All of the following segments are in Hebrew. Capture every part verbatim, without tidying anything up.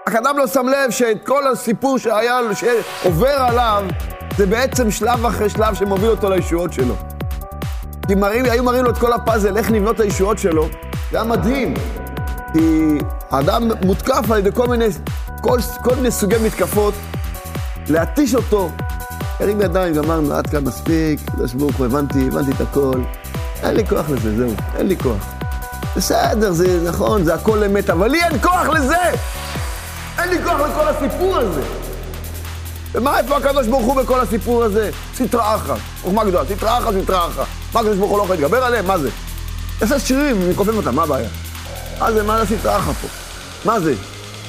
אדם לא שם לב שאת כל הסיפור שהיה, שעובר עליו, זה בעצם שלב אחרי שלב שמוביל אותו לישועות שלו. כי מראים, היו מראים לו את כל הפאזל, איך לבנות הישועות שלו, זה היה מדהים. כי האדם מותקף על ידי כל מיני, כל, כל מיני סוגי מתקפות, להתיש אותו. הרים ידיים, גמרנו, עד כאן מספיק, קדוש ברוך הוא, הבנתי, הבנתי את הכל. אין לי כוח לזה, זהו, אין לי כוח. בסדר, זה נכון, זה הכל אמת, אבל לי אין כוח לזה! אין לי כוח לכל הסיפור הזה. ומה איפה הקדוש ברוך הוא בכל הסיפור הזה? סטרא אחרא. חוכמה גדולה, סטרא אחרא, סטרא אחרא. מה הקדוש ברוך הוא לא יכול להתגבר עליהם? מה זה? יעשה שרירים, אני כופף אותם, מה הבעיה? מה זה? מה זה סטרא אחרא פה? מה זה?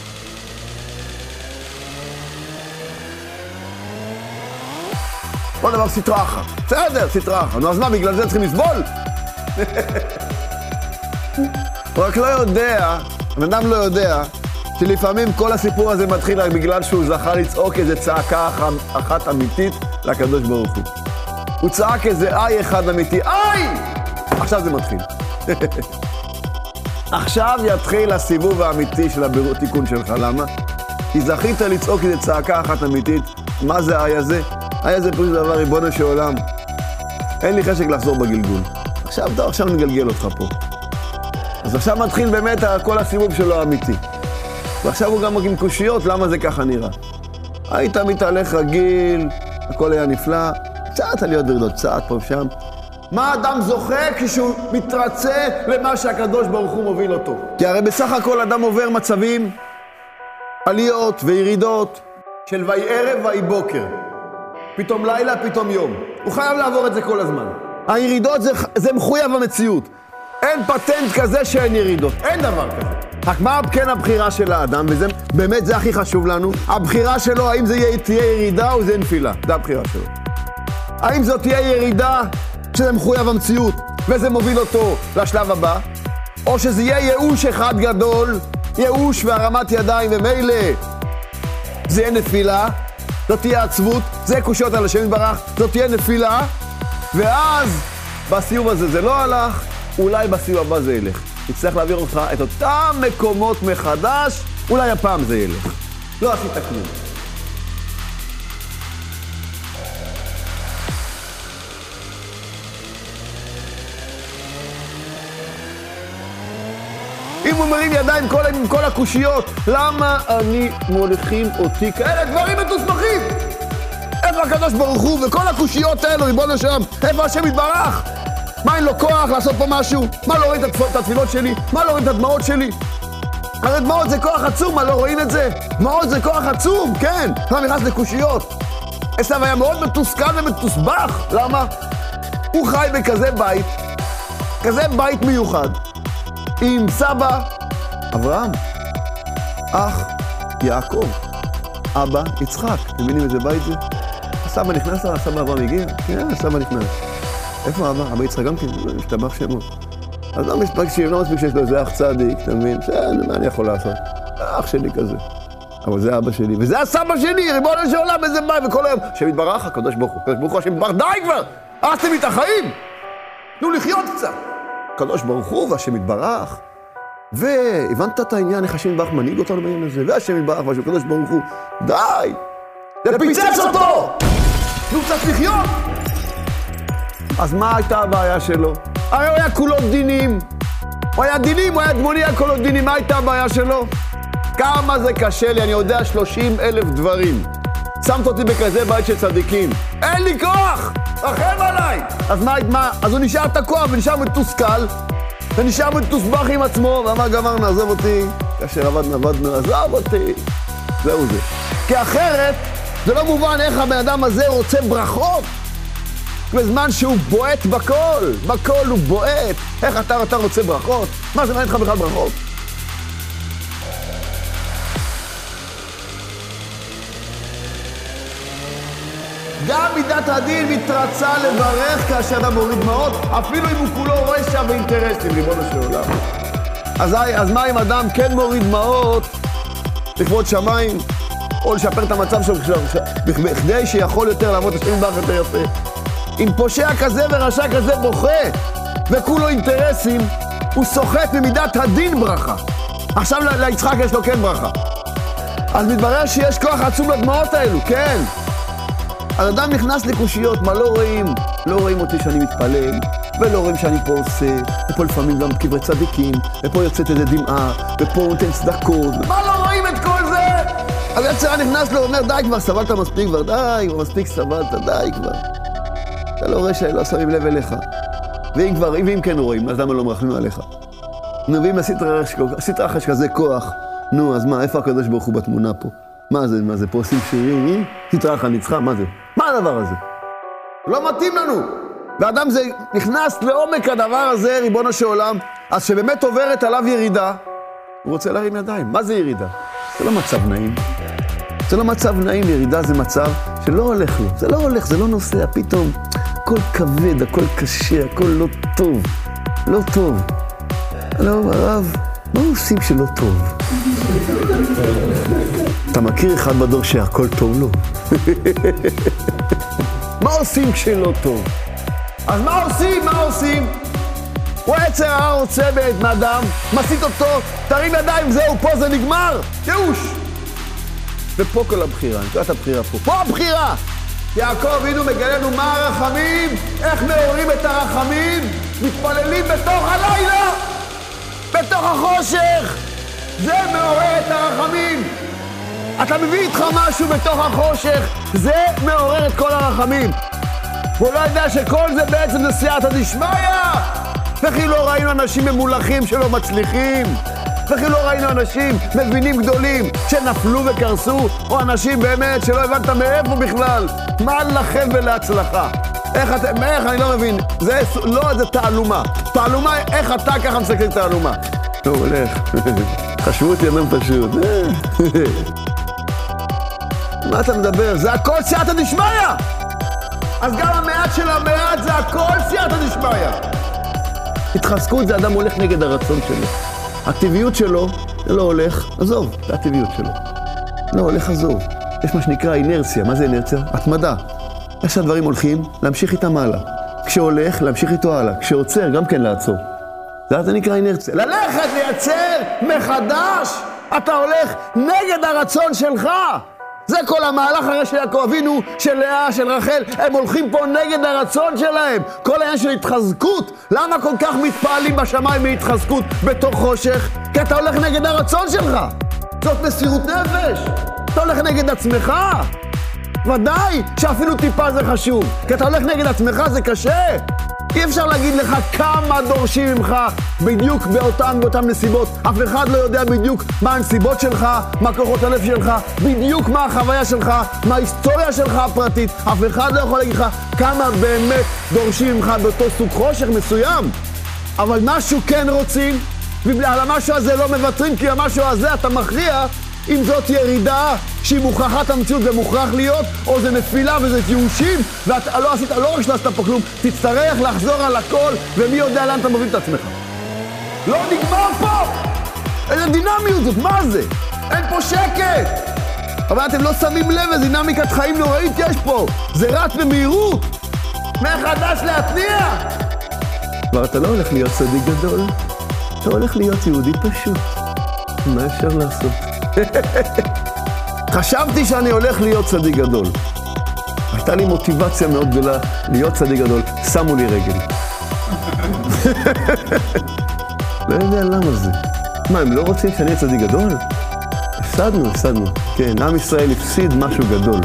כל דבר סטרא אחרא. בסדר, סטרא אחרא. נו, אז מה, בגלל זה צריכים לסבול? הוא רק לא יודע, הבן אדם לא יודע, שלפעמים כל הסיפור הזה מתחיל רק בגלל שהוא זכה לצעוק איזה צעקה אחת אמיתית לקדוש ברוך הוא. הוא צעק איזה איי אחד אמיתי, איי! עכשיו זה מתחיל. עכשיו יתחיל הסיבוב האמיתי של הבירור תיקון שלך, למה? כי זכית לצעוק איזה צעקה אחת אמיתית, מה זה האיי הזה? האיי הזה פשוט דבר ריבונו של עולם. אין לי חשק לחזור בגלגול. עכשיו, טוב, עכשיו נגלגל אותך פה. אז עכשיו מתחיל באמת כל הסיבוב שלו האמיתי. ועכשיו הוא גם עם קושיות, למה זה ככה נראה? היית מתהלך רגיל, הכל היה נפלא, קצת עליות וירידות, קצת פה ושם. מה אדם זוכה כשהוא מתרצה למה שהקדוש ברוך הוא מוביל אותו? כי הרי בסך הכל אדם עובר מצבים, עליות וירידות, של ויהי ערב ויהי בוקר. פתאום לילה, פתאום יום. הוא חייב לעבור את זה כל הזמן. הירידות זה, זה מחויב המציאות. אין פטנט כזה שאין ירידות, אין דבר כזה. רק מה כן הבחירה של האדם, וזה באמת זה הכי חשוב לנו, הבחירה שלו, האם זה יהיה, תהיה ירידה או זה נפילה, זה הבחירה שלו. האם זאת תהיה ירידה שזה מחויב המציאות, וזה מוביל אותו לשלב הבא, או שזה יהיה ייאוש אחד גדול, ייאוש והרמת ידיים ומילא, זה יהיה נפילה, זאת תהיה עצבות, זה קושיות על השם יתברך, זאת תהיה נפילה, ואז בסיום הזה זה לא הלך, אולי בסיום הבא זה ילך. תצטרך להעביר אותך את אותם מקומות מחדש, אולי הפעם זה ילך. לא עשית כלום. אם הוא מרים ידיים כל, עם כל הקושיות, למה אני מוליכים אותי כאלה דברים מתוסמכים? איפה הקדוש ברוך הוא וכל הקושיות האלו, ריבונו של עולם, איפה השם יתברך? מה אין לו כוח לעשות פה משהו? מה לא רואים את התפילות שלי? מה לא רואים את הדמעות שלי? הרי דמעות זה כוח עצום, מה לא רואים את זה? דמעות זה כוח עצום, כן. מה נכנס לקושיות? עשיו היה מאוד מתוסכל ומתוסבך. למה? הוא חי בכזה בית, כזה בית מיוחד, עם סבא אברהם, אח יעקב, אבא יצחק. אתם מבינים איזה בית זה? הסבא נכנס לה, הסבא אברהם הגיע? כן, הסבא נכנס. איפה אבא? אבא יצחק גם כן, משתבח שמו. אז לא מספיק שיש, לא מספיק שיש לו איזה אח צדיק, אתה מבין? מה אני יכול לעשות? אח שלי כזה. אבל זה אבא שלי, וזה הסבא שלי, ריבונו של עולם, איזה בית, וכל היום, השם יתברך, הקדוש ברוך הוא, הקדוש ברוך הוא, השם יתברך, די כבר! הרסתם לי את החיים! תנו לחיות קצת! הקדוש ברוך הוא והשם יתברך, והבנת את העניין, איך השם יתברך מנהיג אותנו בעניין הזה, והשם יתברך והקדוש ברוך הוא, די! זה פיצץ אותו! תנו קצת לחיות! אז מה הייתה הבעיה שלו? הרי הוא היה כולו דינים. הוא היה דינים, הוא היה דמוני, היה כולו דינים. מה הייתה הבעיה שלו? כמה זה קשה לי, אני יודע שלושים אלף דברים. שמת אותי בכזה בית של צדיקים. אין לי כוח! רחם עליי! אז מה, מה? אז הוא נשאר תקוע ונשאר מתוסכל, ונשאר מתוסבך עם עצמו, ואמר גמר, נעזוב אותי. כאשר עבדנו, עבדנו, עזוב אותי. זהו זה. כי אחרת, זה לא מובן איך הבן אדם הזה רוצה ברכות. בזמן שהוא בועט בכל, בכל הוא בועט. איך אתה, אתה רוצה ברכות? מה זה מעניין לך בכלל ברכות? גם מידת הדין מתרצה לברך כאשר אדם מוריד דמעות, אפילו אם הוא כולו רשע ואינטרסים, ריבונו של עולם. אז, אז מה אם אדם כן מוריד דמעות לכבוד שמיים, או לשפר את המצב שלו, בכדי שיכול יותר לעבוד את השם יתברך יותר יפה? אם פושע כזה ורשע כזה בוכה, וכולו אינטרסים, הוא סוחט ממידת הדין ברכה. עכשיו ליצחק יש לו כן ברכה. אז מתברר שיש כוח עצום לדמעות האלו, כן. אז אדם נכנס לקושיות, מה לא רואים? לא רואים אותי שאני מתפלל, ולא רואים שאני פה עושה, ופה לפעמים גם קברי צדיקים, ופה יוצאת איזה דמעה, ופה הוא נותן צדקות, מה לא רואים את כל זה? אז יצר נכנס לו, אומר, די כבר, סבלת מספיק כבר, די, כבר מספיק סבלת, די כבר. אתה לא רואה שלא שמים לב אליך. ואם כבר, ואם כן רואים, אז למה לא מרחמים עליך? נו, ואם עשית רחש כזה כוח, נו, אז מה, איפה הקדוש ברוך הוא בתמונה פה? מה זה, מה זה, פה עושים שירים? עשית רחש ניצחה, מה זה? מה הדבר הזה? לא מתאים לנו. ואדם זה נכנס לעומק הדבר הזה, ריבונו של עולם, אז שבאמת עוברת עליו ירידה, הוא רוצה להרים ידיים. מה זה ירידה? זה לא מצב נעים. זה לא מצב נעים, ירידה זה מצב שלא הולך לו. זה לא הולך, זה לא נוסע, פתאום הכל כבד, הכל קשה, הכל לא טוב. לא טוב. לא, הרב, מה עושים שלא טוב? אתה מכיר אחד בדור שהכל טוב לו? מה עושים כשלא טוב? אז מה עושים? מה עושים? הוא עצר הרע רוצה בעת מאדם, מסית אותו, תרים ידיים, זהו, פה זה נגמר, ייאוש. ופה כל הבחירה, אני יודעת הבחירה פה. פה הבחירה! יעקב, הנה מגלנו מה הרחמים, איך מעוררים את הרחמים, מתפללים בתוך הלילה, בתוך החושך. זה מעורר את הרחמים. אתה מביא איתך משהו בתוך החושך, זה מעורר את כל הרחמים. והוא לא יודע שכל זה בעצם זה סייעתא דשמיא. וכי לא ראינו אנשים ממולכים שלא מצליחים, וכי לא ראינו אנשים מבינים גדולים שנפלו וקרסו, או אנשים באמת שלא הבנת מאיפה בכלל. מה לכם ולהצלחה? איך אתם, איך אני לא מבין, זה לא איזה תעלומה. תעלומה, איך אתה ככה מסתכל תעלומה? לא, הולך. חשבו אותי אדם פשוט. מה אתה מדבר? זה הכל סייעתא דשמיא. אז גם המעט של המעט זה הכל סייעתא דשמיא. התחזקות זה אדם הולך נגד הרצון שלו. הטבעיות שלו, זה לא הולך, עזוב, זה הטבעיות שלו. לא הולך, עזוב. יש מה שנקרא אינרציה. מה זה אינרציה? התמדה. איך שהדברים הולכים, להמשיך איתם הלאה. כשהולך, להמשיך איתו הלאה. כשעוצר, גם כן לעצור. זה נקרא אינרציה. ללכת לייצר מחדש, אתה הולך נגד הרצון שלך. זה כל המהלך הרי של יעקב אבינו, של לאה, של רחל, הם הולכים פה נגד הרצון שלהם. כל העניין של התחזקות. למה כל כך מתפעלים בשמיים מהתחזקות בתוך חושך? כי אתה הולך נגד הרצון שלך. זאת מסירות נפש. אתה הולך נגד עצמך. ודאי שאפילו טיפה זה חשוב. כי אתה הולך נגד עצמך, זה קשה. אי אפשר להגיד לך כמה דורשים ממך בדיוק באותן באותן נסיבות. אף אחד לא יודע בדיוק מה הנסיבות שלך, מה כוחות הלב שלך, בדיוק מה החוויה שלך, מה ההיסטוריה שלך הפרטית. אף אחד לא יכול להגיד לך כמה באמת דורשים ממך באותו סוג חושך מסוים. אבל משהו כן רוצים, ועל המשהו הזה לא מוותרים, כי המשהו הזה אתה מכריע אם זאת ירידה שהיא מוכרחת המציאות, זה מוכרח להיות, או זה נפילה וזה ייאושים, ואתה לא עשית, לא רק שלא עשית פה כלום, תצטרך לחזור על הכל, ומי יודע לאן אתה מוביל את עצמך. לא נגמר פה! איזה דינמיות זאת, מה זה? אין פה שקט! אבל אתם לא שמים לב, איזה דינמיקת חיים נוראית יש פה. זה רץ במהירות. מחדש להתניע. כבר אתה לא הולך להיות צדיק גדול, אתה הולך להיות יהודי פשוט. מה אפשר לעשות? חשבתי שאני הולך להיות צדיק גדול. הייתה לי מוטיבציה מאוד גדולה להיות צדיק גדול. שמו לי רגל. לא יודע למה זה. מה, הם לא רוצים שאני אהיה צדיק גדול? הפסדנו, הפסדנו. כן, עם ישראל הפסיד משהו גדול.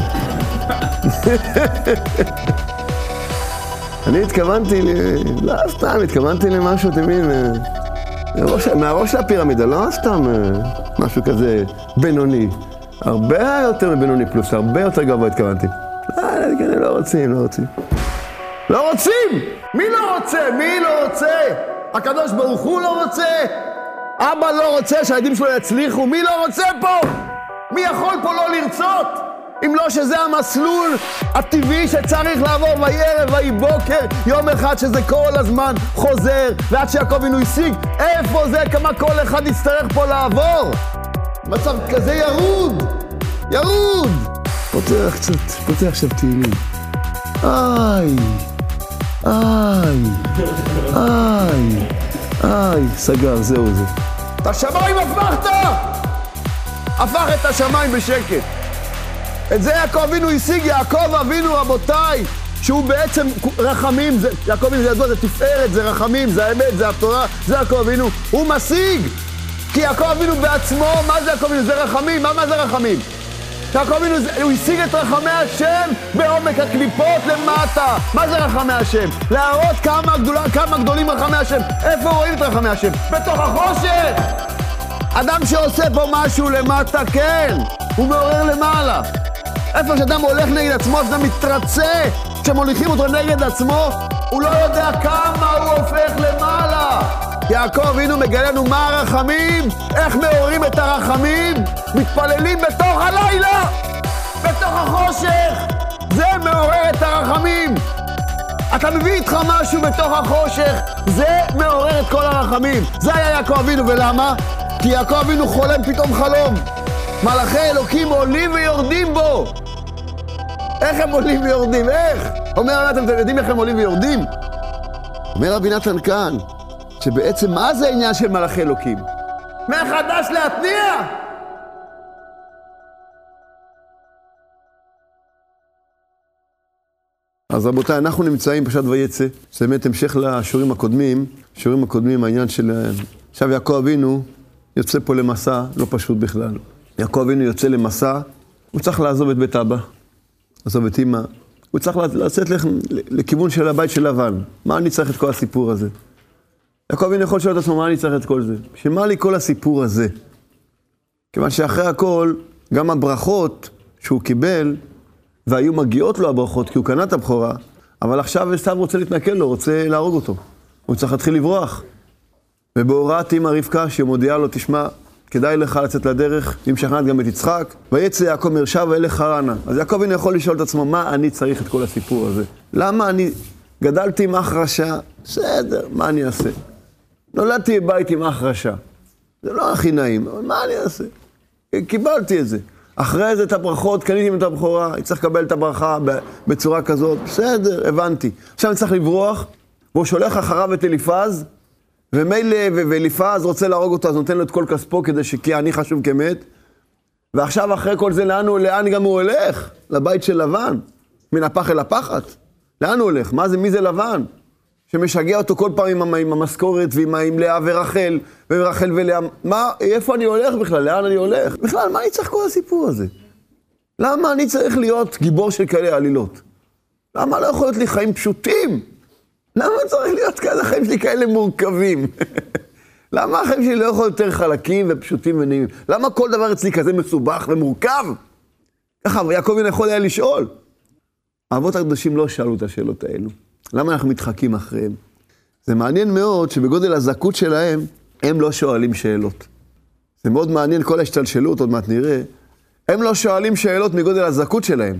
אני התכוונתי, לא סתם, התכוונתי למשהו, אתם יודעים, מהראש של הפירמידה, לא סתם משהו כזה בינוני. הרבה יותר מבינוני פלוס, הרבה יותר גבוה התכוונתי. לא, לא רוצים, לא רוצים. לא רוצים! מי לא רוצה? מי לא רוצה? הקדוש ברוך הוא לא רוצה? אבא לא רוצה שהילדים שלו יצליחו? מי לא רוצה פה? מי יכול פה לא לרצות? אם לא שזה המסלול הטבעי שצריך לעבור ויערב ויהי בוקר, יום אחד שזה כל הזמן חוזר, ועד שיעקב אבינו השיג, איפה זה? כמה כל אחד יצטרך פה לעבור? מצב כזה ירוד, ירוד. פותח קצת, פותח עכשיו תהילים. איי, איי, איי, איי, סגר, זהו זה. את השמיים הפכת! הפך את השמיים בשקט. את זה יעקב אבינו השיג. יעקב אבינו, רבותיי, שהוא בעצם רחמים, זה, יעקב אבינו זה ידוע, זה תפארת, זה רחמים, זה האמת, זה התורה, זה יעקב אבינו, הוא משיג. כי יעקב אבינו בעצמו, מה זה יעקב אבינו? זה רחמים, מה, מה זה רחמים? יעקב אבינו, הוא השיג את רחמי השם בעומק הקליפות למטה. מה זה רחמי השם? להראות כמה, גדולה, כמה גדולים רחמי השם. איפה רואים את רחמי השם? בתוך החושך. אדם שעושה פה משהו למטה, כן, הוא מעורר למעלה. איפה שאדם הולך נגד עצמו, שאדם מתרצה, כשמוליכים אותו נגד עצמו, הוא לא יודע כמה הוא הופך למעלה. יעקב אבינו מגלה לנו מה הרחמים, איך מעוררים את הרחמים, מתפללים בתוך הלילה, בתוך החושך. זה מעורר את הרחמים. אתה מביא איתך משהו בתוך החושך, זה מעורר את כל הרחמים. זה היה יעקב אבינו, ולמה? כי יעקב אבינו חולם פתאום חלום. מלאכי אלוקים עולים ויורדים בו. איך הם עולים ויורדים? איך? אומר נתן, אתם יודעים איך הם עולים ויורדים? אומר רבי נתן כאן, שבעצם מה זה העניין של מלאכי אלוקים? מחדש להתניע! אז רבותיי, אנחנו נמצאים פרשת ויצא, זה באמת המשך לשיעורים הקודמים, שיעורים הקודמים, העניין של... עכשיו יעקב אבינו יוצא פה למסע, לא פשוט בכלל. יעקב אבינו יוצא למסע, הוא צריך לעזוב את בית אבא, לעזוב את אמא, הוא צריך לצאת לכיוון של הבית של לבן. מה אני צריך את כל הסיפור הזה? יעקב אבינו יכול לשאול את עצמו, מה אני צריך את כל זה? שמה לי כל הסיפור הזה? כיוון שאחרי הכל, גם הברכות שהוא קיבל, והיו מגיעות לו הברכות, כי הוא קנה את הבכורה, אבל עכשיו סתם רוצה להתנכל לו, רוצה להרוג אותו. הוא צריך להתחיל לברוח. ובהוראת אמא רבקה, שמודיעה לו, תשמע, כדאי לך לצאת לדרך, היא משכנעת גם את יצחק, ויצא יעקב מרשע ואלה חרנה. אז יעקב אבינו יכול לשאול את עצמו, מה אני צריך את כל הסיפור הזה? למה אני גדלתי עם אח רשע? בסדר, מה אני אעשה? נולדתי בבית עם אח רשע. זה לא הכי נעים, אבל מה אני אעשה? קיבלתי את זה. אחרי זה את הברכות, קניתי את הבכורה, אני צריך לקבל את הברכה בצורה כזאת, בסדר, הבנתי. עכשיו אני צריך לברוח, והוא שולח אחריו את אליפז, ומילא ואליפז רוצה להרוג אותו, אז נותן לו את כל כספו כדי שכי אני חשוב כמת. ועכשיו אחרי כל זה, לאן, הוא, לאן גם הוא הולך? לבית של לבן, מן הפח אל הפחת. לאן הוא הולך? מה זה, מי זה לבן? שמשגע אותו כל פעם עם, עם המשכורת ועם עם לאה ורחל, ורחל ולאה. מה, איפה אני הולך בכלל? לאן אני הולך? בכלל, מה אני צריך כל הסיפור הזה? למה אני צריך להיות גיבור של כאלה עלילות? למה לא יכול להיות לי חיים פשוטים? למה צריך להיות כאלה חיים שלי כאלה מורכבים? למה החיים שלי לא יכול יותר חלקים ופשוטים ונעימים? למה כל דבר אצלי כזה מסובך ומורכב? ככה, ויעקב אבינו יכול היה לשאול. האבות הקדושים לא שאלו את השאלות האלו. למה אנחנו מתחקים אחריהם? זה מעניין מאוד שבגודל הזכות שלהם, הם לא שואלים שאלות. זה מאוד מעניין, כל ההשתלשלות, עוד מעט נראה. הם לא שואלים שאלות מגודל הזכות שלהם.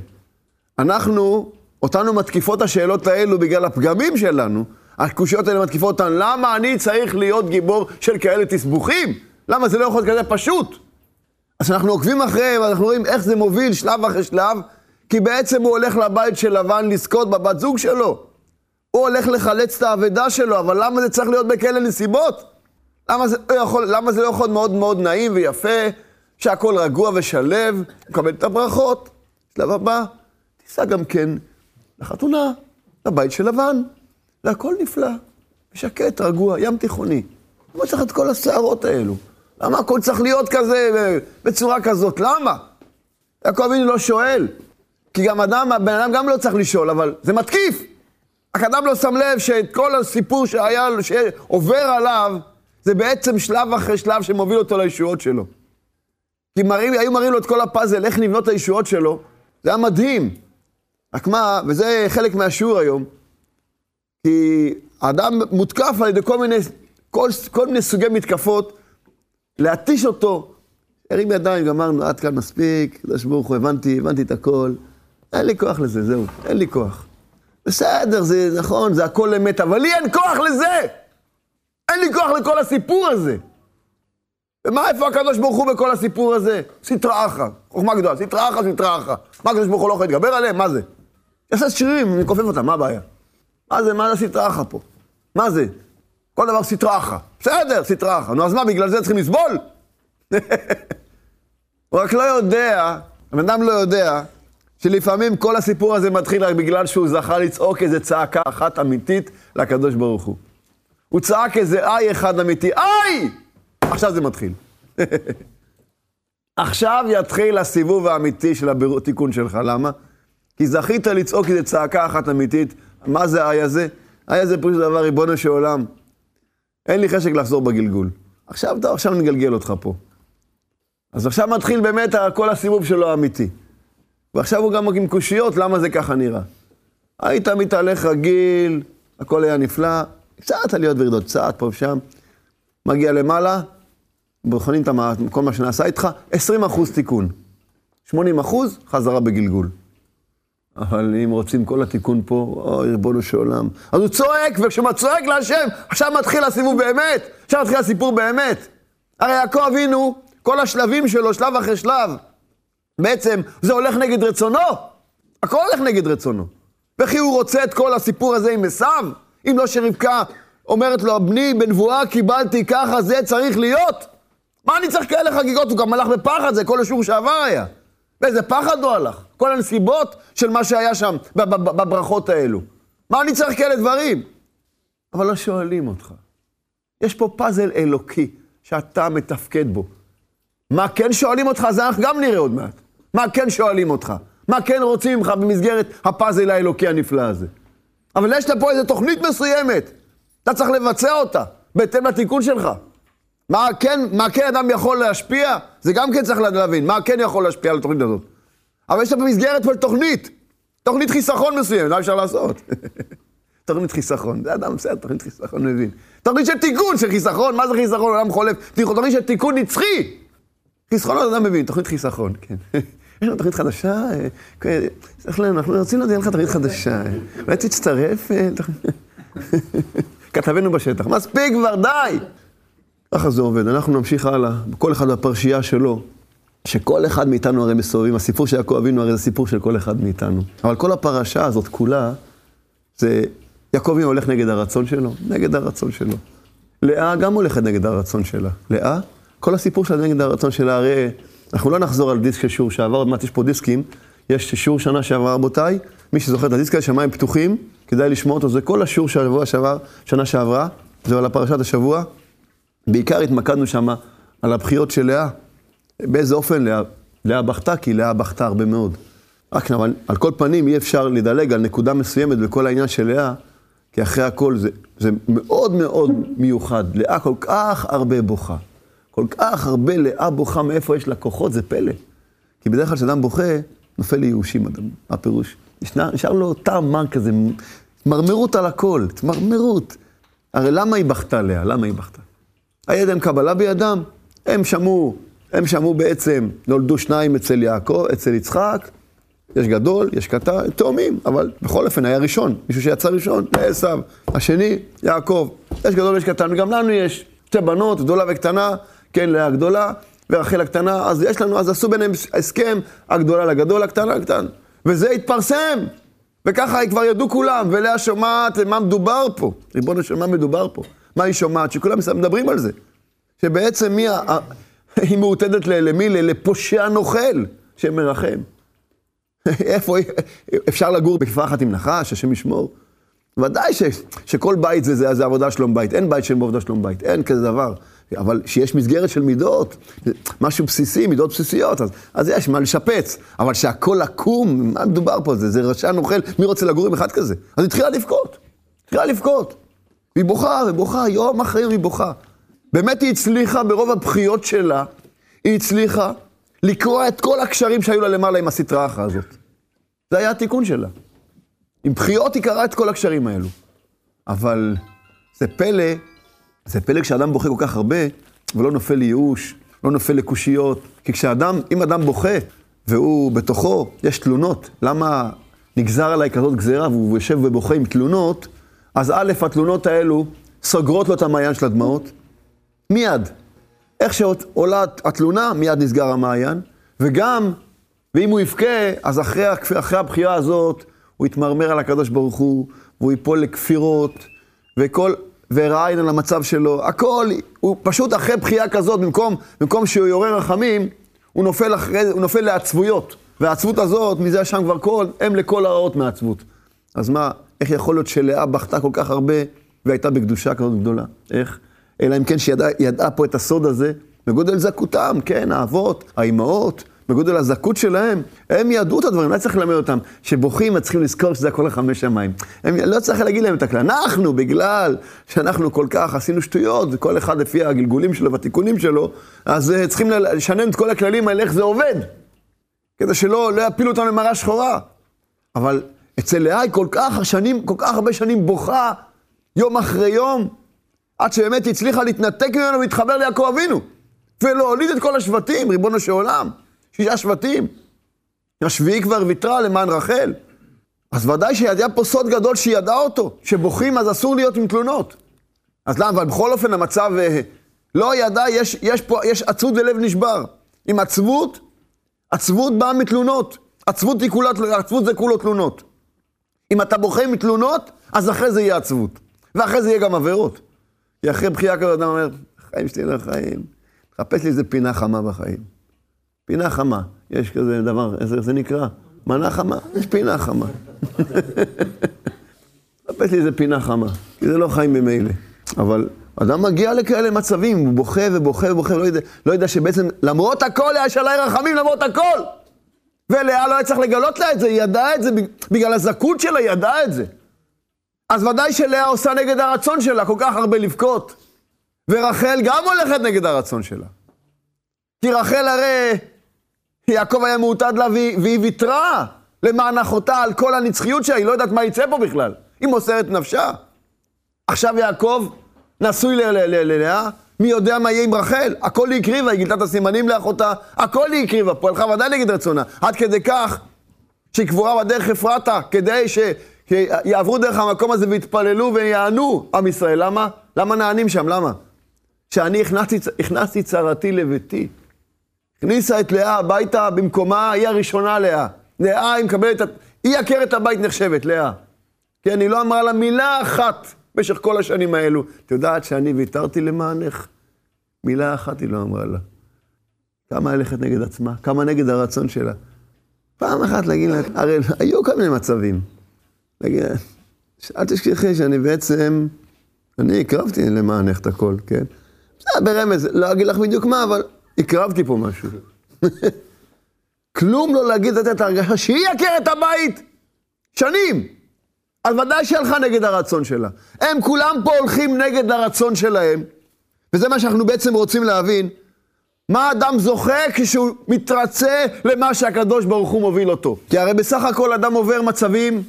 אנחנו, אותנו מתקיפות השאלות האלו בגלל הפגמים שלנו. הקושיות האלה מתקיפות אותנו. למה אני צריך להיות גיבור של כאלה תסבוכים? למה זה לא יכול להיות כזה פשוט? אז אנחנו עוקבים אחריהם, אנחנו רואים איך זה מוביל שלב אחרי שלב, כי בעצם הוא הולך לבית של לבן לזכות בבת זוג שלו. הוא הולך לחלץ את העבודה שלו, אבל למה זה צריך להיות בכאלה נסיבות? למה זה, יכול, למה זה לא יכול מאוד מאוד נעים ויפה, שהכל רגוע ושלב, הוא מקבל את הברכות, שלב הבא, תיסע גם כן לחתונה, לבית של לבן, והכל נפלא, משקט, רגוע, ים תיכוני. למה צריך את כל השערות האלו? למה הכל צריך להיות כזה, בצורה כזאת? למה? יעקב אבינו לא שואל, כי גם אדם, הבן אדם גם לא צריך לשאול, אבל זה מתקיף. אדם לא שם לב שאת כל הסיפור שהיה, שעובר עליו, זה בעצם שלב אחרי שלב שמוביל אותו לישועות שלו. כי מראים, היו מראים לו את כל הפאזל, איך לבנות את הישועות שלו, זה היה מדהים. רק מה, וזה חלק מהשיעור היום, כי האדם מותקף על ידי כל מיני, כל, כל מיני סוגי מתקפות, להתיש אותו, הרים ידיים, גמרנו, עד כאן מספיק, קדוש ברוך הוא, הבנתי, הבנתי את הכל, אין לי כוח לזה, זהו, אין לי כוח. בסדר, זה נכון, זה הכל אמת, אבל לי אין כוח לזה! אין לי כוח לכל הסיפור הזה! ומה, איפה הקדוש ברוך הוא בכל הסיפור הזה? סטרא אחרא, חוכמה גדולה, סטרא אחרא, סטרא אחרא. מה הקדוש ברוך הוא לא יכול להתגבר עליהם? מה זה? יעשה שרירים, אני כופף אותם, מה הבעיה? מה זה, מה זה סטרא אחרא פה? מה זה? כל דבר סטרא אחרא. בסדר, סטרא אחרא. נו, אז מה, בגלל זה צריכים לסבול? הוא רק לא יודע, הבן אדם לא יודע, שלפעמים כל הסיפור הזה מתחיל רק בגלל שהוא זכה לצעוק איזה צעקה אחת אמיתית לקדוש ברוך הוא. הוא צעק איזה איי אחד אמיתי, איי! עכשיו זה מתחיל. עכשיו יתחיל הסיבוב האמיתי של התיקון שלך, למה? כי זכית לצעוק איזה צעקה אחת אמיתית, מה זה איי הזה? איי הזה פשוט דבר ריבונו של עולם. אין לי חשק לחזור בגלגול. עכשיו, טוב, עכשיו נגלגל אותך פה. אז עכשיו מתחיל באמת כל הסיבוב שלו האמיתי. ועכשיו הוא גם עם קושיות, למה זה ככה נראה? היית מתהלך רגיל, הכל היה נפלא, קצת עליות וירידות, קצת פה ושם, מגיע למעלה, בוחנים את כל מה שנעשה איתך, עשרים אחוז תיקון, שמונים אחוז חזרה בגלגול. אבל אם רוצים כל התיקון פה, אוי, ריבונו של עולם. אז הוא צועק, וכשהוא צועק להשם, עכשיו מתחיל הסיבוב באמת, עכשיו מתחיל הסיפור באמת. הרי יעקב אבינו, כל השלבים שלו, שלב אחרי שלב, בעצם זה הולך נגד רצונו. הכל הולך נגד רצונו. וכי הוא רוצה את כל הסיפור הזה עם עשיו? אם לא שרבקה אומרת לו, בני, בנבואה קיבלתי ככה, זה צריך להיות. מה אני צריך כאלה חגיגות? הוא גם הלך בפחד, זה כל השור שעבר היה. באיזה פחד הוא הלך? כל הנסיבות של מה שהיה שם בברכות האלו. מה אני צריך כאלה דברים? אבל לא שואלים אותך. יש פה פאזל אלוקי שאתה מתפקד בו. מה כן שואלים אותך? זה אנחנו גם נראה עוד מעט. מה כן שואלים אותך? מה כן רוצים ממך במסגרת הפאזל האלוקי הנפלא הזה? אבל יש לה פה איזו תוכנית מסוימת. אתה צריך לבצע אותה, בהתאם לתיקון שלך. מה כן, מה כן אדם יכול להשפיע? זה גם כן צריך להבין. מה כן יכול להשפיע על התוכנית הזאת? אבל יש לה במסגרת פה תוכנית. תוכנית חיסכון מסוימת, מה אפשר לעשות? תוכנית חיסכון. זה אדם בסדר, תוכנית חיסכון מבין. תוכנית של תיקון של חיסכון. מה זה חיסכון? עולם חולף. תוכנית של תיקון נצחי. חיסכון אדם מבין, תוכנית חיסכון, כן. יש לנו תוכנית חדשה, אנחנו רוצים לדעת לך תוכנית חדשה, אולי תצטרף, כתבנו בשטח, מספיק כבר, די! ככה זה עובד, אנחנו נמשיך הלאה, כל אחד בפרשייה שלו, שכל אחד מאיתנו הרי מסובבים, הסיפור של יעקב אבינו הרי זה סיפור של כל אחד מאיתנו, אבל כל הפרשה הזאת כולה, זה יעקב אבינו הולך נגד הרצון שלו, נגד הרצון שלו. לאה גם הולכת נגד הרצון שלה, לאה, כל הסיפור שלה נגד הרצון שלה, הרי אנחנו לא נחזור על דיסק של שיעור שעבר, עוד מעט יש פה דיסקים, יש שיעור שנה שעבר רבותיי, מי שזוכר את הדיסק הזה, שמיים פתוחים, כדאי לשמוע אותו, זה כל השיעור שבוע שעבר, שנה שעברה, זה על הפרשת השבוע, בעיקר התמקדנו שם על הבחיות של לאה, באיזה אופן לאה, לאה בכתה, כי לאה בכתה הרבה מאוד. רק אבל על כל פנים אי אפשר לדלג על נקודה מסוימת בכל העניין של לאה, כי אחרי הכל זה, זה מאוד מאוד מיוחד, לאה כל כך הרבה בוכה. כל כך הרבה לאה בוכה מאיפה יש לה כוחות, זה פלא. כי בדרך כלל כשאדם בוכה, נופל לייאושים אדם. מה פירוש? ישנה, נשאר לו טעם מר כזה, מרמרות על הכל, מרמרות. הרי למה היא בכתה לאה? למה היא בכתה? היה להם קבלה בידם, הם שמעו, הם שמעו בעצם, נולדו שניים אצל יעקב, אצל יצחק, יש גדול, יש קטן, תאומים, אבל בכל אופן היה ראשון, מישהו שיצא ראשון, לעשו, השני, יעקב, יש גדול, יש קטן, וגם לנו יש שתי בנות, גדולה וקטנה, כן, לאה הגדולה, ורחל הקטנה, אז יש לנו, אז עשו ביניהם הסכם, הגדולה לגדול, הקטנה לקטן. וזה התפרסם, וככה היא כבר ידעו כולם, ולאה שומעת מה מדובר פה. ריבונו של מה מדובר פה. מה היא שומעת? שכולם מדברים על זה. שבעצם מי, היא מעוטדת למי? לפושע נוכל, שמרחם. איפה אפשר לגור בכפיפה אחת עם נחש, השם ישמור? ודאי ש, שכל בית זה, זה, זה עבודה שלום בית. אין בית שאין בעבודה שלום בית. אין כזה דבר. אבל שיש מסגרת של מידות, משהו בסיסי, מידות בסיסיות, אז, אז יש מה לשפץ. אבל שהכל לקום, מה מדובר פה? זה, זה רשע נוכל, מי רוצה לגור עם אחד כזה? אז היא התחילה לבכות, התחילה לבכות. והיא בוכה, ובוכה, יום אחרי יום היא בוכה. באמת היא הצליחה ברוב הבחיות שלה, היא הצליחה לקרוא את כל הקשרים שהיו לה למעלה עם הסטרה אחת הזאת. זה היה התיקון שלה. עם בחיות היא קראה את כל הקשרים האלו. אבל זה פלא, זה פלא כשאדם בוכה כל כך הרבה, ולא נופל לייאוש, לא נופל לקושיות. כי כשאדם, אם אדם בוכה, והוא בתוכו, יש תלונות, למה נגזר עליי כזאת גזירה, והוא יושב ובוכה עם תלונות, אז א', התלונות האלו סוגרות לו את המעיין של הדמעות, מיד. איך שעולה התלונה, מיד נסגר המעיין, וגם, ואם הוא יבכה, אז אחרי, אחרי הבחירה הזאת, הוא יתמרמר על הקדוש ברוך הוא, והוא ייפול לכפירות, וכל, ורעין על המצב שלו, הכל, הוא פשוט אחרי בחייה כזאת, במקום, במקום שהוא יורה רחמים, הוא נופל אחרי, הוא נופל לעצבויות. והעצבות הזאת, מזה שם כבר כל, הם לכל הרעות מהעצבות. אז מה, איך יכול להיות שלאה בכתה כל כך הרבה, והייתה בקדושה כזאת גדולה? איך? אלא אם כן שידעה פה את הסוד הזה, בגודל זכותם, כן, האבות, האימהות, בגודל הזכות שלהם, הם ידעו את הדברים, לא צריך ללמד אותם, שבוכים, צריכים לזכור שזה הכל לחמש שמיים. הם לא צריך להגיד להם את הכלל. אנחנו, בגלל שאנחנו כל כך עשינו שטויות, וכל אחד לפי הגלגולים שלו והתיקונים שלו, אז צריכים לשנן את כל הכללים על איך זה עובד, כדי שלא לא יפילו אותם למראה שחורה. אבל אצל לאה היא כל כך שנים, כל כך הרבה שנים בוכה, יום אחרי יום, עד שבאמת הצליחה להתנתק ממנו ולהתחבר ליעקב אבינו, ולהוליד את כל השבטים, ריבונו של עולם. שישה שבטים. השביעי כבר ויתרה למען רחל. אז ודאי שידעה פה סוד גדול שהיא ידעה אותו, שבוכים אז אסור להיות עם תלונות. אז למה? אבל בכל אופן המצב לא ידע, יש, יש פה, יש עצבות ולב נשבר. עם עצבות, עצבות באה מתלונות. עצבות, כולה, עצבות זה כולו תלונות. אם אתה בוכה מתלונות, אז אחרי זה יהיה עצבות. ואחרי זה יהיה גם עבירות. כי אחרי בחייה כזאת אדם אומר, חיים שלי לחיים, תחפש לי איזה פינה חמה בחיים. פינה חמה, יש כזה דבר, איזה זה נקרא? מנה חמה? יש פינה חמה. תחפש לי איזה פינה חמה, כי זה לא חיים במילא. אבל אדם מגיע לכאלה מצבים, הוא בוכה ובוכה ובוכה, לא יודע, לא יודע שבעצם למרות הכל יש עליי רחמים, למרות הכל. ולאה לא היה צריך לגלות לה את זה, היא ידעה את זה, בגלל הזכות שלה היא ידעה את זה. אז ודאי שלאה עושה נגד הרצון שלה, כל כך הרבה לבכות. ורחל גם הולכת נגד הרצון שלה. כי רחל הרי, יעקב היה מעוטד לה והיא ויתרה למען אחותה על כל הנצחיות שלה, היא לא יודעת מה יצא פה בכלל. היא מוסרת נפשה. עכשיו יעקב נשוי ללאה, מי יודע מה יהיה עם רחל? הכל היא הקריבה, היא גילתה את הסימנים לאחותה, הכל היא הקריבה, פה הלכה ודאי נגד רצונה. עד כדי כך שהיא קבורה בדרך אפרתה, כדי שיעברו דרך המקום הזה והתפללו ויענו עם ישראל. למה? למה נענים שם? למה? שאני הכנסתי, הכנסתי צרתי לביתי. הכניסה את לאה הביתה במקומה, היא הראשונה לאה. לאה היא מקבלת, היא עקרת הבית נחשבת, לאה. כן, היא לא אמרה לה מילה אחת במשך כל השנים האלו. את יודעת שאני ויתרתי למענך? מילה אחת היא לא אמרה לה. כמה הלכת נגד עצמה? כמה נגד הרצון שלה? פעם אחת להגיד לה, הרי היו כל מיני מצבים. להגיד לה, אל תשכחי שאני בעצם, אני הקרבתי למענך את הכל, כן? זה ברמז, לא אגיד לך בדיוק מה, אבל הקרבתי פה משהו. כלום לא להגיד את ההרגשה שהיא עקרת הבית שנים. אז ודאי שהלכה נגד הרצון שלה. הם כולם פה הולכים נגד הרצון שלהם, וזה מה שאנחנו בעצם רוצים להבין. מה אדם זוכה כשהוא מתרצה למה שהקדוש ברוך הוא מוביל אותו. כי הרי בסך הכל אדם עובר מצבים,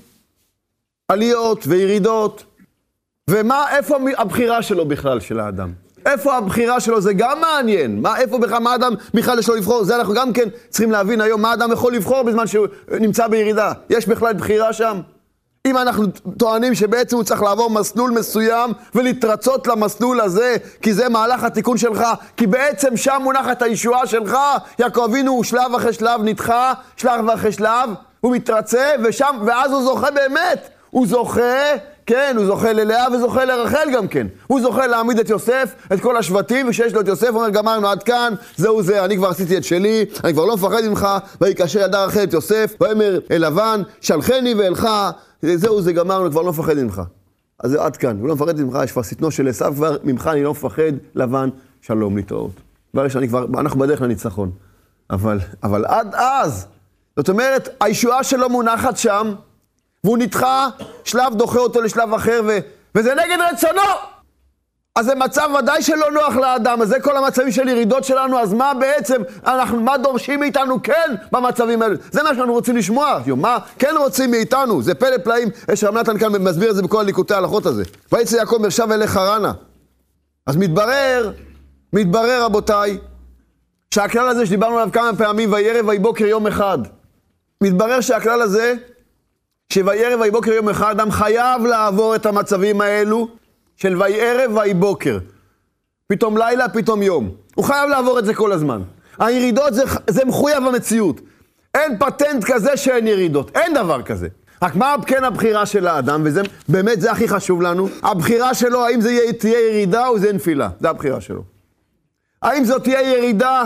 עליות וירידות, ומה, איפה הבחירה שלו בכלל של האדם? איפה הבחירה שלו? זה גם מעניין. מה, איפה בכלל, מה אדם בכלל יש לו לבחור? זה אנחנו גם כן צריכים להבין היום, מה אדם יכול לבחור בזמן שהוא נמצא בירידה. יש בכלל בחירה שם? אם אנחנו טוענים שבעצם הוא צריך לעבור מסלול מסוים ולהתרצות למסלול הזה, כי זה מהלך התיקון שלך, כי בעצם שם מונחת הישועה שלך, יעקב אבינו הוא שלב אחרי שלב נדחה, שלב אחרי שלב, הוא מתרצה, ושם, ואז הוא זוכה באמת, הוא זוכה, כן, הוא זוכה ללאה וזוכה לרחל גם כן. הוא זוכה להעמיד את יוסף, את כל השבטים, ושיש לו את יוסף, הוא אומר, גמרנו עד כאן, זהו זה, אני כבר עשיתי את שלי, אני כבר לא מפחד ממך, ויקשר ידה רחל את יוסף, ואומר אל לבן, שלחני ואלך, זהו זה, גמרנו, כבר לא מפחד ממך. אז זה עד כאן, הוא לא מפחד ממך, יש כבר שטנו של עשיו, כבר ממך אני לא מפחד, לבן, שלום להתראות. כבר שאני כבר, אנחנו בדרך לניצחון. אבל, אבל עד אז, זאת אומרת, הישועה שלו מונחת שם, והוא נדחה, שלב דוחה אותו לשלב אחר, ו... וזה נגד רצונו! אז זה מצב ודאי שלא נוח לאדם, אז זה כל המצבים של ירידות שלנו, אז מה בעצם, אנחנו, מה דורשים מאיתנו כן במצבים האלה? זה מה שאנחנו רוצים לשמוע, יום, מה כן רוצים מאיתנו? זה פלא פלאים, יש רב נתן כאן מסביר את זה בכל הליקוטי ההלכות הזה. ויצא יעקב מרשב אלי חרנה. אז מתברר, מתברר רבותיי, שהכלל הזה שדיברנו עליו כמה פעמים, ויערב ויבוקר יום אחד. מתברר שהכלל הזה, שויערב ויבוקר יום אחד, אדם חייב לעבור את המצבים האלו, של ויערב ויבוקר. פתאום לילה, פתאום יום. הוא חייב לעבור את זה כל הזמן. הירידות זה, זה מחויב המציאות. אין פטנט כזה שאין ירידות. אין דבר כזה. רק מה כן הבחירה של האדם, וזה באמת זה הכי חשוב לנו. הבחירה שלו, האם זה תהיה ירידה או זה נפילה. זה הבחירה שלו. האם זאת תהיה ירידה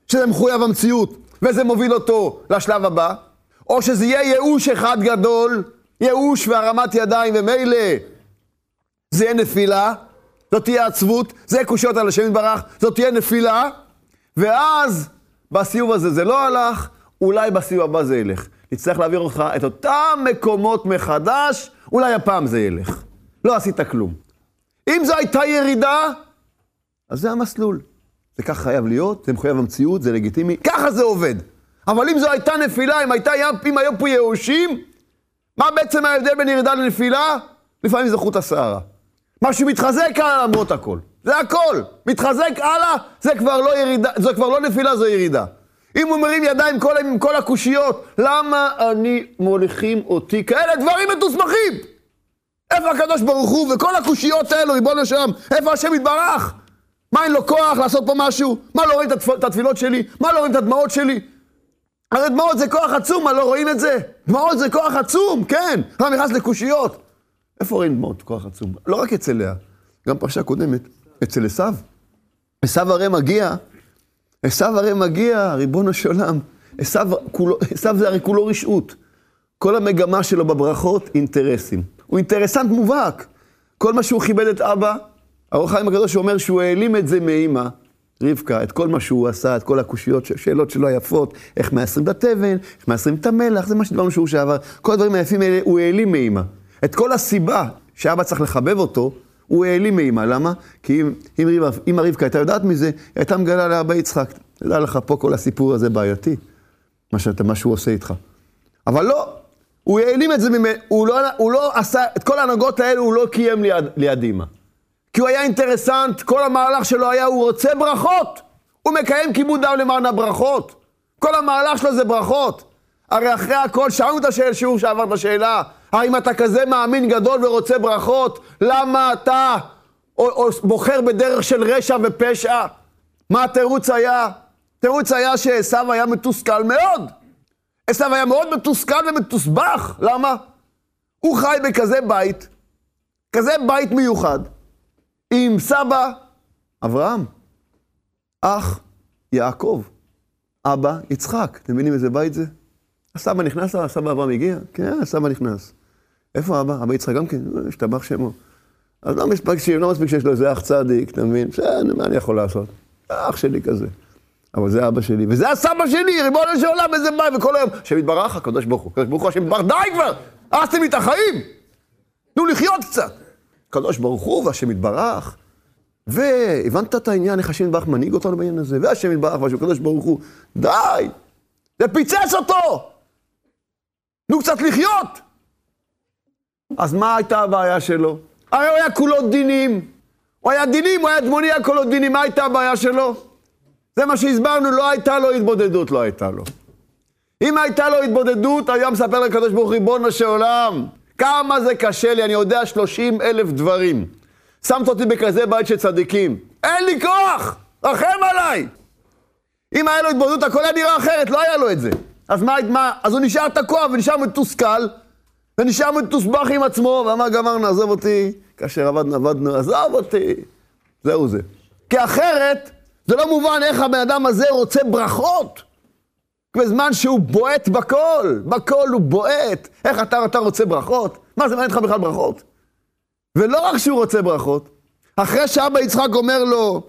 שזה מחויב המציאות, וזה מוביל אותו לשלב הבא, או שזה יהיה ייאוש אחד גדול, ייאוש והרמת ידיים ומילא, זה יהיה נפילה, זאת תהיה עצבות, זה קושיות על השם יתברך, זאת תהיה נפילה, ואז בסיוב הזה זה לא הלך, אולי בסיוב הבא זה ילך. נצטרך להעביר אותך את אותם מקומות מחדש, אולי הפעם זה ילך. לא עשית כלום. אם זו הייתה ירידה, אז זה המסלול. זה כך חייב להיות, זה מחויב המציאות, זה לגיטימי, ככה זה עובד. אבל אם זו הייתה נפילה, אם הייתה אם היו פה ייאושים, מה בעצם ההבדל בין ירידה לנפילה? לפעמים זה חוט השערה. משהו מתחזק הלאה למרות הכל. זה הכל. מתחזק הלאה, זה כבר לא ירידה, זה כבר לא נפילה, זו ירידה. אם הוא מרים ידיים כל, עם כל הקושיות, למה אני מוליכים אותי כאלה דברים מתוסמכים? איפה הקדוש ברוך הוא וכל הקושיות האלו, ריבונו של עולם, איפה השם יתברך? מה אין לו כוח לעשות פה משהו? מה לא רואים את התפילות שלי? מה לא רואים את הדמעות שלי? הרי דמעות זה כוח עצום, מה לא רואים את זה? דמעות זה כוח עצום, כן. אתה נכנס לקושיות. איפה רואים דמעות כוח עצום? לא רק אצל לאה, גם פרשה קודמת, אצל עשיו. עשיו הרי מגיע, עשיו הרי מגיע, ריבונו של עולם. עשיו זה הרי כולו רשעות. כל המגמה שלו בברכות, אינטרסים. הוא אינטרסנט מובהק. כל מה שהוא כיבד את אבא, האור החיים הקדוש אומר שהוא העלים את זה מאמא, רבקה, את כל מה שהוא עשה, את כל הקושיות, שאלות שלו היפות, איך מאסרים את התבן, איך מאסרים את המלח, זה מה שדברנו שהוא שעבר. כל הדברים היפים האלה הוא העלים מאמא. את כל הסיבה שאבא צריך לחבב אותו, הוא העלים מאמא. למה? כי אם, אם, רבקה, אם הרבקה הייתה יודעת מזה, היא הייתה מגלה לאבא יצחק. תדע לך פה כל הסיפור הזה בעייתי, מה, שאתה, מה שהוא עושה איתך. אבל לא, הוא העלים את זה ממנו, הוא לא, הוא לא עשה, את כל ההנהגות האלו הוא לא קיים ליד, ליד אמא. כי הוא היה אינטרסנט, כל המהלך שלו היה, הוא רוצה ברכות. הוא מקיים כיבוד אב למען הברכות. כל המהלך שלו זה ברכות. הרי אחרי הכל, שאלנו את השאלה, שיעור שעבר את השאלה, האם אתה כזה מאמין גדול ורוצה ברכות, למה אתה או, או בוחר בדרך של רשע ופשע? מה התירוץ היה? התירוץ היה שעשיו היה מתוסכל מאוד. עשיו היה מאוד מתוסכל ומתוסבך. למה? הוא חי בכזה בית, כזה בית מיוחד. עם סבא, אברהם, אח, יעקב, אבא, יצחק. אתם מבינים איזה בית זה? הסבא נכנס, הסבא אברהם הגיע? כן, הסבא נכנס. איפה אבא? אבא יצחק גם כן, השתבח שמו. אז לא מספיק שיש, לא מספיק שיש לו איזה אח צדיק, אתה מבין? בסדר, מה אני יכול לעשות? אח שלי כזה. אבל זה אבא שלי, וזה הסבא שלי, ריבונו של עולם, איזה בית, וכל היום, השם יתברך, הקדוש ברוך הוא, הקדוש ברוך הוא, השם יתברך, די כבר! הרסתם לי את החיים! תנו לחיות קצת! הקדוש ברוך הוא והשם יתברך, והבנת את העניין, איך השם יתברך מנהיג אותנו בעניין הזה, והשם יתברך והשם הקדוש ברוך הוא, די! זה פיצץ אותו! תנו קצת לחיות! אז מה הייתה הבעיה שלו? הרי הוא היה כולו דינים, הוא היה דינים, הוא היה דמוני, היה כולו דינים, מה הייתה הבעיה שלו? זה מה שהסברנו, לא הייתה לו התבודדות, לא הייתה לו. אם הייתה לו התבודדות, היום מספר לקדוש ברוך הוא, ריבונו של עולם, כמה זה קשה לי, אני יודע שלושים אלף דברים. שמת אותי בכזה בית של צדיקים. אין לי כוח, רחם עליי. אם היה לו התבודדות, הכל היה נראה אחרת, לא היה לו את זה. אז מה, מה? אז הוא נשאר תקוע ונשאר מתוסכל, ונשאר מתוסבך עם עצמו, ואמר גמרנו, עזוב אותי, כאשר עבדנו, עבדנו, עזוב אותי. זהו זה. כי אחרת, זה לא מובן איך הבן אדם הזה רוצה ברכות. בזמן שהוא בועט בכל, בכל הוא בועט. איך אתה, אתה רוצה ברכות? מה זה מעניין לך בכלל ברכות? ולא רק שהוא רוצה ברכות, אחרי שאבא יצחק אומר לו,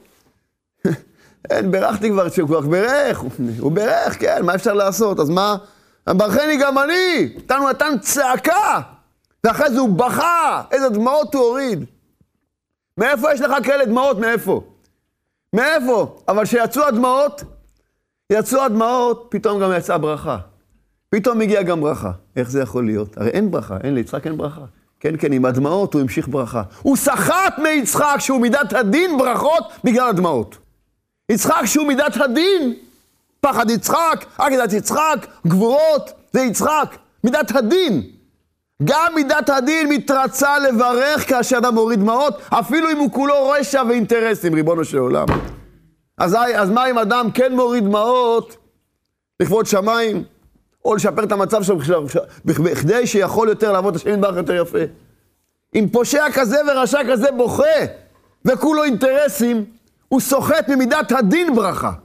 אין, ברכתי כבר, שהוא כבר ברך, הוא ברך, כן, מה אפשר לעשות? אז מה? ברכני גם אני, נתנו נתן צעקה, ואחרי זה הוא בכה, איזה דמעות הוא הוריד. מאיפה יש לך כאלה דמעות? מאיפה? מאיפה? אבל שיצאו הדמעות, יצאו הדמעות, פתאום גם יצאה ברכה. פתאום הגיעה גם ברכה. איך זה יכול להיות? הרי אין ברכה, אין ליצחק, אין ברכה. כן, כן, עם הדמעות הוא המשיך ברכה. הוא סחט מיצחק שהוא מידת הדין ברכות בגלל הדמעות. יצחק שהוא מידת הדין, פחד יצחק, עקדת יצחק, גבורות, זה יצחק, מידת הדין. גם מידת הדין מתרצה לברך כאשר אדם מוריד דמעות, אפילו אם הוא כולו רשע ואינטרסים, ריבונו של עולם. אז, אז מה אם אדם כן מוריד דמעות לכבוד שמיים, או לשפר את המצב שלו, בכדי שיכול יותר לעבוד את השם יתברך יותר יפה. אם פושע כזה ורשע כזה בוכה, וכולו אינטרסים, הוא סוחט ממידת הדין ברכה.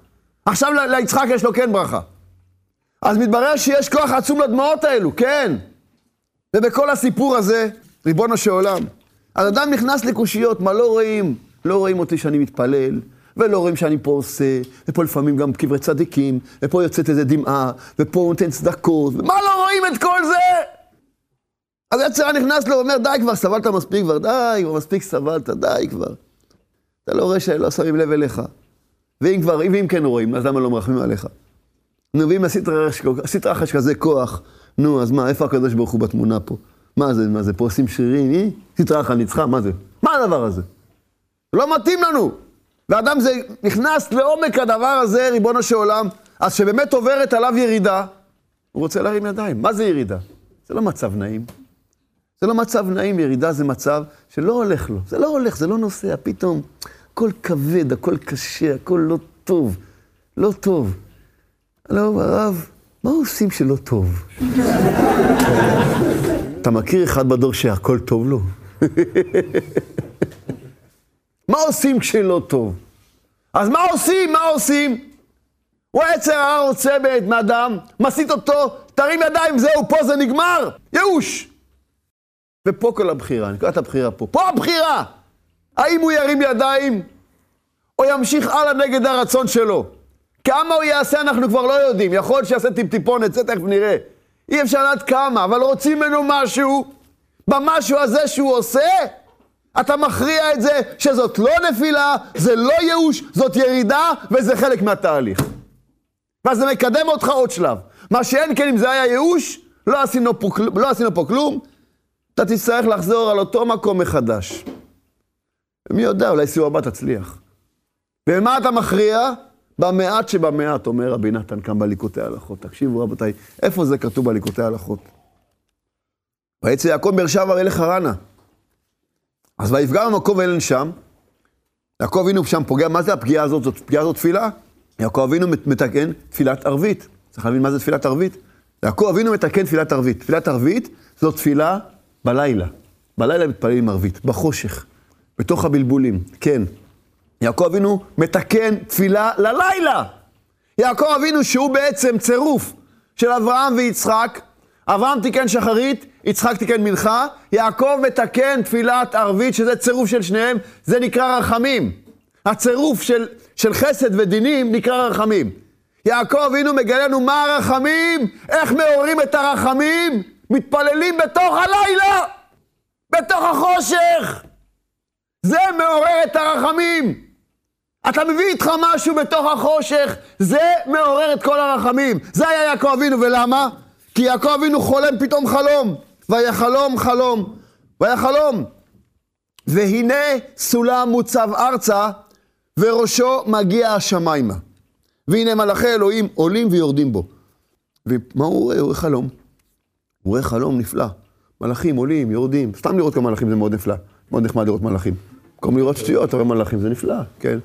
עכשיו ליצחק יש לו כן ברכה. אז מתברר שיש כוח עצום לדמעות האלו, כן. ובכל הסיפור הזה, ריבונו של עולם, אז אדם נכנס לקושיות, מה לא רואים? לא רואים אותי שאני מתפלל, ולא רואים שאני פה עושה, ופה לפעמים גם קברי צדיקים, ופה יוצאת איזה דמעה, ופה הוא נותן צדקות, ומה לא רואים את כל זה? אז יצר נכנס לו, אומר, די כבר, סבלת מספיק כבר, די, כבר מספיק סבלת, די כבר. אתה לא רואה שלא שמים לב אליך. ואם כבר, ואם כן רואים, אז למה לא מרחמים עליך? נו, ואם עשית רחש כזה כוח, נו, אז מה, איפה הקדוש ברוך הוא בתמונה פה? מה זה, מה זה, פה עושים שרירים, היא? עשית רחש ניצחה, מה זה? מה הדבר הזה? לא מתאים לנו. ואדם זה נכנס לעומק הדבר הזה, ריבונו של עולם, אז שבאמת עוברת עליו ירידה, הוא רוצה להרים ידיים. מה זה ירידה? זה לא מצב נעים. זה לא מצב נעים, ירידה זה מצב שלא הולך לו. זה לא הולך, זה לא נוסע, פתאום הכל כבד, הכל קשה, הכל לא טוב. לא טוב. לא, הרב, מה עושים שלא טוב? אתה מכיר אחד בדור שהכל טוב לו? מה עושים כשלא טוב? אז מה עושים? מה עושים? הוא היצר הרע רוצה בעת מאדם, מסית אותו, תרים ידיים, זהו, פה זה נגמר, ייאוש. ופה כל הבחירה, נקראת הבחירה פה. פה הבחירה! האם הוא ירים ידיים, או ימשיך הלאה נגד הרצון שלו? כמה הוא יעשה אנחנו כבר לא יודעים, יכול שיעשה טיפ-טיפונת, זה תכף נראה. אי אפשר לדעת כמה, אבל רוצים ממנו משהו, במשהו הזה שהוא עושה, אתה מכריע את זה שזאת לא נפילה, זה לא ייאוש, זאת ירידה, וזה חלק מהתהליך. ואז זה מקדם אותך עוד שלב. מה שאין כן אם זה היה ייאוש, לא עשינו פה, לא עשינו פה כלום, אתה תצטרך לחזור על אותו מקום מחדש. ומי יודע, אולי סיוע הבא תצליח. ומה אתה מכריע? במעט שבמעט, אומר רבי נתן כאן בליקוטי ההלכות. תקשיבו רבותיי, איפה זה כתוב בליקוטי ההלכות? ויצא יעקב באר שבע אל חרנה. אז ויפגע במקום ואין שם, יעקב אבינו שם פוגע, מה זה הפגיעה הזאת? זאת פגיעה הזאת תפילה? יעקב אבינו מתקן תפילת ערבית. צריך להבין מה זה תפילת ערבית? יעקב אבינו מתקן תפילת ערבית. תפילת ערבית זאת תפילה בלילה. בלילה מתפללים ערבית, בחושך, בתוך הבלבולים, כן. יעקב אבינו מתקן תפילה ללילה. יעקב אבינו שהוא בעצם צירוף של אברהם ויצחק, אברהם תיקן שחרית, יצחק תיקן מנחה, יעקב מתקן תפילת ערבית, שזה צירוף של שניהם, זה נקרא רחמים. הצירוף של, של חסד ודינים נקרא רחמים. יעקב אבינו מגלה לנו מה הרחמים, איך מעוררים את הרחמים, מתפללים בתוך הלילה, בתוך החושך. זה מעורר את הרחמים. אתה מביא איתך משהו בתוך החושך, זה מעורר את כל הרחמים. זה היה יעקב אבינו, ולמה? כי יעקב אבינו חולם פתאום חלום, ויחלום חלום, ויחלום. והנה סולם מוצב ארצה, וראשו מגיע השמיימה. והנה מלאכי אלוהים עולים ויורדים בו. ומה הוא רואה? הוא רואה חלום. הוא רואה חלום נפלא. מלאכים עולים, יורדים. סתם לראות כמה מלאכים זה מאוד נפלא. מאוד נחמד לראות מלאכים. במקום לראות שטויות, הרי מלאכים זה נפלא, כן?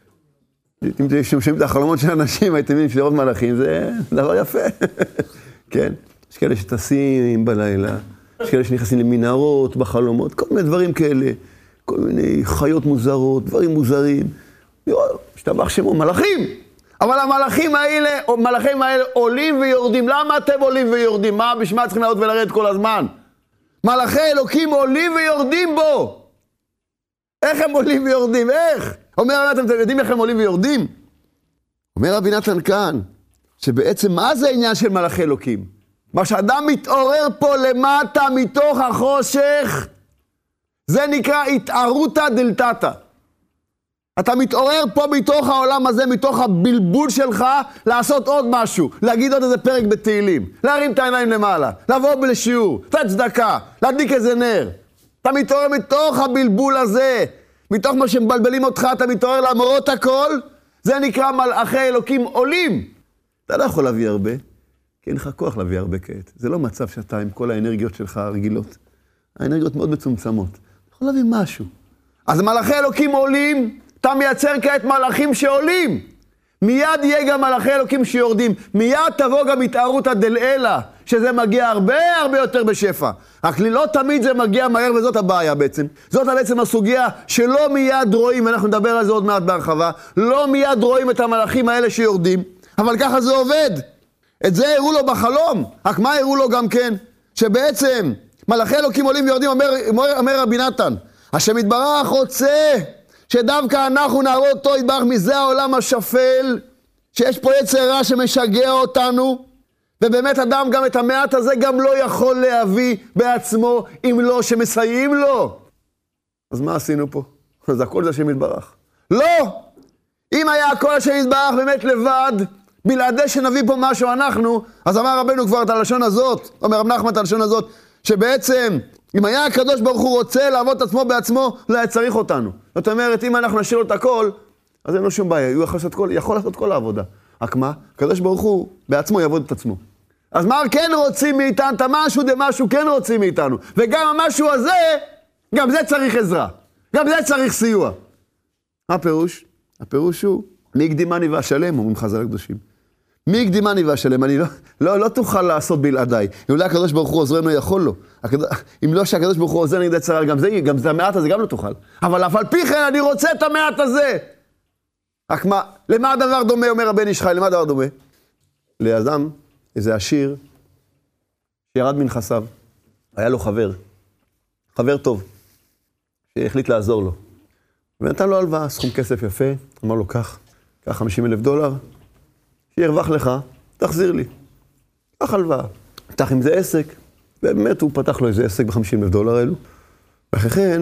אם אתם שומעים את החלומות של אנשים, הייתם מבינים שלראות מלאכים זה דבר יפה. כן? יש כאלה שטסים בלילה, יש כאלה שנכנסים למנהרות, בחלומות, כל מיני דברים כאלה, כל מיני חיות מוזרות, דברים מוזרים. משתבח שמו, מלאכים! אבל המלאכים האלה, מלאכים האלה עולים ויורדים. למה אתם עולים ויורדים? מה בשביל צריכים לעלות ולרדת כל הזמן? מלאכי אלוקים עולים ויורדים בו. איך הם עולים ויורדים? איך? אומר, אתם יודעים איך הם עולים ויורדים? אומר רבי נתן כאן, שבעצם מה זה העניין של מלאכי אלוקים? מה שאדם מתעורר פה למטה מתוך החושך, זה נקרא התערותא דלתתא. אתה מתעורר פה מתוך העולם הזה, מתוך הבלבול שלך, לעשות עוד משהו, להגיד עוד איזה פרק בתהילים, להרים את העיניים למעלה, לבוא בלשיעור, לתת צדקה, להדליק איזה נר. אתה מתעורר מתוך הבלבול הזה, מתוך מה שמבלבלים אותך, אתה מתעורר למרות הכל, זה נקרא מלאכי אלוקים עולים. אתה לא יכול להביא הרבה, כי אין לך כוח להביא הרבה כעת. זה לא מצב שאתה עם כל האנרגיות שלך הרגילות. האנרגיות מאוד מצומצמות. אתה יכול להביא משהו. אז מלאכי אלוקים עולים, אתה מייצר כעת מלאכים שעולים. מיד יהיה גם מלאכי אלוקים שיורדים, מיד תבוא גם התארותא דלעילא, שזה מגיע הרבה הרבה יותר בשפע. רק לא תמיד זה מגיע מהר, וזאת הבעיה בעצם. זאת בעצם הסוגיה שלא מיד רואים, אנחנו נדבר על זה עוד מעט בהרחבה, לא מיד רואים את המלאכים האלה שיורדים, אבל ככה זה עובד. את זה הראו לו בחלום, רק מה הראו לו גם כן? שבעצם מלאכי אלוקים עולים ויורדים, אומר, אומר, אומר רבי נתן, השם יתברך רוצה שדווקא אנחנו נערוד אותו יתברך מזה העולם השפל, שיש פה יצר רע שמשגע אותנו, ובאמת אדם גם את המעט הזה גם לא יכול להביא בעצמו, אם לא שמסייעים לו. אז מה עשינו פה? אז הכל זה השם יתברך. לא! אם היה הכל השם יתברך באמת לבד, בלעדי שנביא פה משהו אנחנו, אז אמר רבנו כבר את הלשון הזאת, אומר רב נחמן את הלשון הזאת, שבעצם אם היה הקדוש ברוך הוא רוצה לעבוד את עצמו בעצמו, לא היה צריך אותנו. זאת אומרת, אם אנחנו נשאיר לו את הכל, אז אין לו שום בעיה, הוא יכול לעשות כל, יכול לעשות כל העבודה. רק מה? הקדוש ברוך הוא בעצמו יעבוד את עצמו. אז מה כן רוצים מאיתנו? את המשהו דמשהו כן רוצים מאיתנו. וגם המשהו הזה, גם זה צריך עזרה. גם זה צריך סיוע. מה הפירוש? הפירוש הוא, מי הקדימני ואשלם, אומרים חז"ל הקדושים. מי הקדימני ואשלם? אני לא, לא, לא תוכל לעשות בלעדיי. אם לא הקדוש ברוך הוא עוזרנו, יכול לו. אם לא שהקדוש ברוך הוא עוזר נגד צרה, גם זה, גם זה המעט הזה גם לא תוכל. אבל אף על פי כן אני רוצה את המעט הזה. רק מה, למה הדבר דומה, אומר הבן איש חי, למה הדבר דומה? לאדם, איזה עשיר, שירד מנכסיו, היה לו חבר, חבר טוב, שהחליט לעזור לו. ונתן לו הלוואה, סכום כסף יפה, אמר לו, קח, קח חמישים אלף דולר, שירווח לך, תחזיר לי. קח הלוואה. פתח עם זה עסק, ובאמת הוא פתח לו איזה עסק ב-חמישים אלף דולר האלו. ואחרי כן,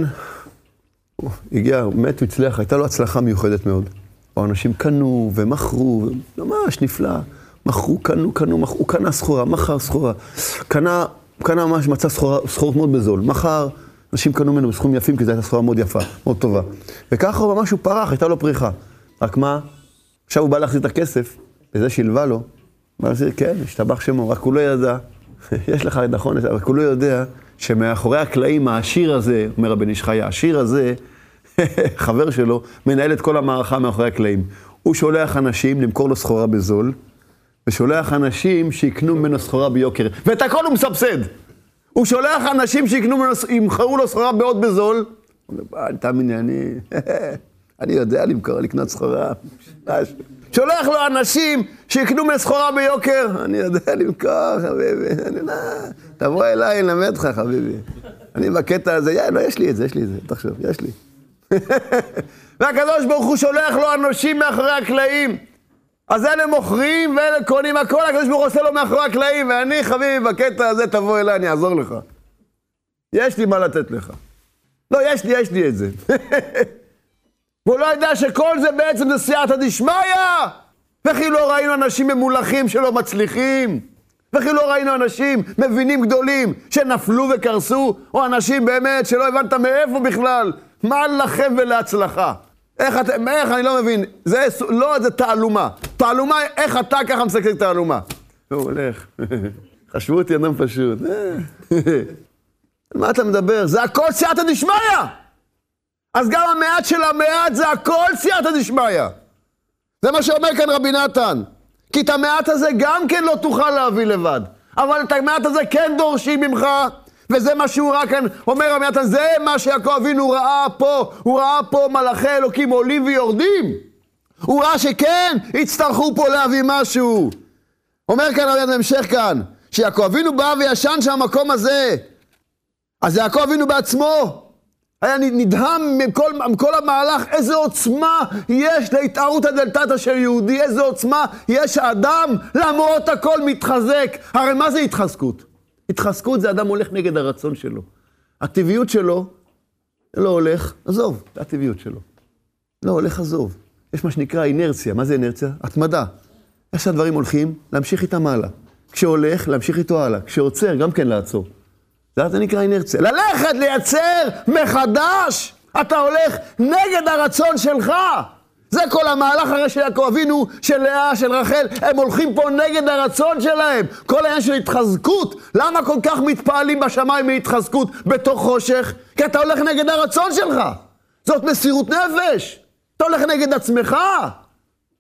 הוא הגיע, הוא מת, הוא הצליח, הייתה לו הצלחה מיוחדת מאוד. האנשים קנו ומכרו, ממש נפלא. מכרו, קנו, קנו, מכרו, הוא קנה סחורה, מכר סחורה. קנה, קנה ממש מצא סחורה, סחורות מאוד בזול. מכר, אנשים קנו ממנו בסכומים יפים, כי זו הייתה סחורה מאוד יפה, מאוד טובה. וככה הוא ממש הוא פרח, הייתה לו פריחה. רק מה? עכשיו הוא בא להחזיר את הכסף, וזה שילבה לו. הוא אמר, כן, השתבח שמו, רק הוא לא ידע. יש לך נכון, רק הוא לא יודע שמאחורי הקלעים, העשיר הזה, אומר הבן איש חי, העשיר הזה, חבר שלו, מנהל את כל המערכה מאחורי הקלעים. הוא שולח אנשים למכור לו סחורה בזול, ושולח אנשים שיקנו ממנו סחורה ביוקר. ואת הכל הוא מסבסד. הוא שולח אנשים שיקנו ממנו, ימכרו לו סחורה מאוד בזול. הוא אומר, אל תאמיני, אני, אני יודע למכור, לקנות סחורה. שולח לו אנשים שיקנו ממנו סחורה ביוקר. אני יודע למכור, חביבי. אני, לא, תבוא אליי, נלמד לך, חביבי. אני בקטע הזה, יא, לא, יש לי את זה, יש לי את זה, תחשוב, יש לי. והקדוש ברוך הוא שולח לו אנשים מאחורי הקלעים. אז אלה מוכרים ואלה קונים הכל, הקדוש ברוך הוא עושה לו מאחורי הקלעים, ואני חביבי בקטע הזה תבוא אליי, אני אעזור לך. יש לי מה לתת לך. לא, יש לי, יש לי את זה. והוא לא יודע שכל זה בעצם זה סייעתא דשמיא. וכי לא ראינו אנשים ממולכים שלא מצליחים. וכי לא ראינו אנשים מבינים גדולים שנפלו וקרסו, או אנשים באמת שלא הבנת מאיפה בכלל. מה לכם ולהצלחה? איך אתם, איך אני לא מבין, זה לא, זה תעלומה. תעלומה, איך אתה ככה מסקר תעלומה? הוא הולך, חשבו אותי אדם פשוט. מה אתה מדבר? זה הכל סייעתא דשמיא. אז גם המעט של המעט זה הכל סייעתא דשמיא. זה מה שאומר כאן רבי נתן. כי את המעט הזה גם כן לא תוכל להביא לבד. אבל את המעט הזה כן דורשים ממך. וזה מה שהוא ראה כאן, אומר רבי נתן, זה מה שיעקב אבינו ראה פה, הוא ראה פה מלאכי אלוקים עולים ויורדים. הוא ראה שכן, יצטרכו פה להביא משהו. אומר כאן רבי נתן, המשך כאן, שיעקב אבינו בא וישן שם המקום הזה. אז יעקב אבינו בעצמו, היה נדהם מכל, מכל המהלך, איזה עוצמה יש להתערותא דלתתא של יהודי, איזה עוצמה יש האדם, למרות הכל מתחזק. הרי מה זה התחזקות? התחזקות זה אדם הולך נגד הרצון שלו. הטבעיות שלו לא הולך, עזוב, זה הטבעיות שלו. לא הולך, עזוב. יש מה שנקרא אינרציה. מה זה אינרציה? התמדה. איך שהדברים הולכים, להמשיך איתם הלאה. כשהולך, להמשיך איתו הלאה. כשעוצר, גם כן לעצור. זה נקרא אינרציה. ללכת, לייצר מחדש. אתה הולך נגד הרצון שלך. זה כל המהלך הרי של יעקב אבינו, של לאה, של רחל, הם הולכים פה נגד הרצון שלהם. כל העניין של התחזקות. למה כל כך מתפעלים בשמיים מהתחזקות בתוך חושך? כי אתה הולך נגד הרצון שלך. זאת מסירות נפש. אתה הולך נגד עצמך.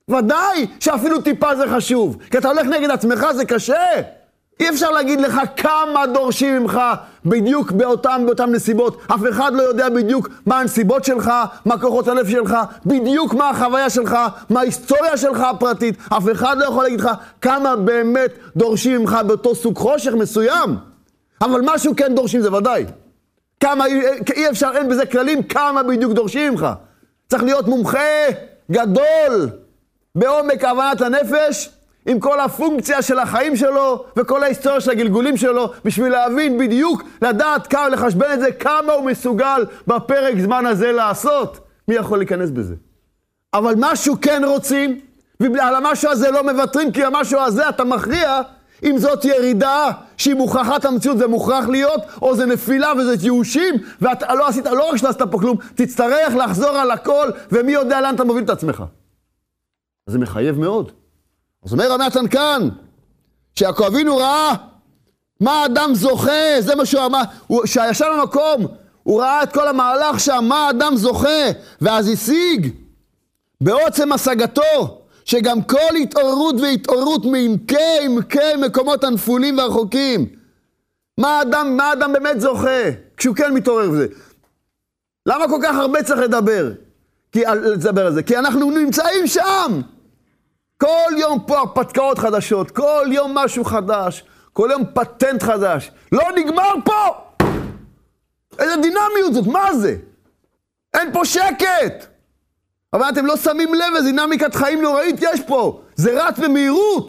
ודאי שאפילו טיפה זה חשוב. כי אתה הולך נגד עצמך, זה קשה. אי אפשר להגיד לך כמה דורשים ממך בדיוק באותם, באותם נסיבות. אף אחד לא יודע בדיוק מה הנסיבות שלך, מה כוחות הלב שלך, בדיוק מה החוויה שלך, מה ההיסטוריה שלך הפרטית. אף אחד לא יכול להגיד לך כמה באמת דורשים ממך באותו סוג חושך מסוים. אבל משהו כן דורשים, זה ודאי. כמה, אי אפשר, אין בזה כללים, כמה בדיוק דורשים ממך. צריך להיות מומחה גדול בעומק הבנת הנפש, עם כל הפונקציה של החיים שלו, וכל ההיסטוריה של הגלגולים שלו, בשביל להבין בדיוק, לדעת כמה, לחשבן את זה, כמה הוא מסוגל בפרק זמן הזה לעשות. מי יכול להיכנס בזה? אבל משהו כן רוצים, ועל המשהו הזה לא מוותרים, כי המשהו הזה אתה מכריע, אם זאת ירידה שהיא מוכרחת המציאות, זה מוכרח להיות, או זה נפילה וזה ייאושים, ואתה לא עשית, לא רק שלא עשית פה כלום, תצטרך לחזור על הכל, ומי יודע לאן אתה מוביל את עצמך. אז זה מחייב מאוד. אז אומר הנתן כאן, שיעקב אבינו ראה מה האדם זוכה, זה מה שהוא אמר, שישב במקום, הוא ראה את כל המהלך שם, מה האדם זוכה, ואז השיג בעוצם השגתו, שגם כל התעוררות והתעוררות מעמקי עמקי מקומות הנפולים והרחוקים. מה האדם, מה האדם באמת זוכה, כשהוא כן מתעורר בזה. למה כל כך הרבה צריך לדבר? כי, לדבר על זה? כי אנחנו נמצאים שם. כל יום פה הרפתקאות חדשות, כל יום משהו חדש, כל יום פטנט חדש. לא נגמר פה! איזה דינמיות זאת, מה זה? אין פה שקט! אבל אתם לא שמים לב, איזו דינמיקת חיים נוראית יש פה. זה רץ במהירות.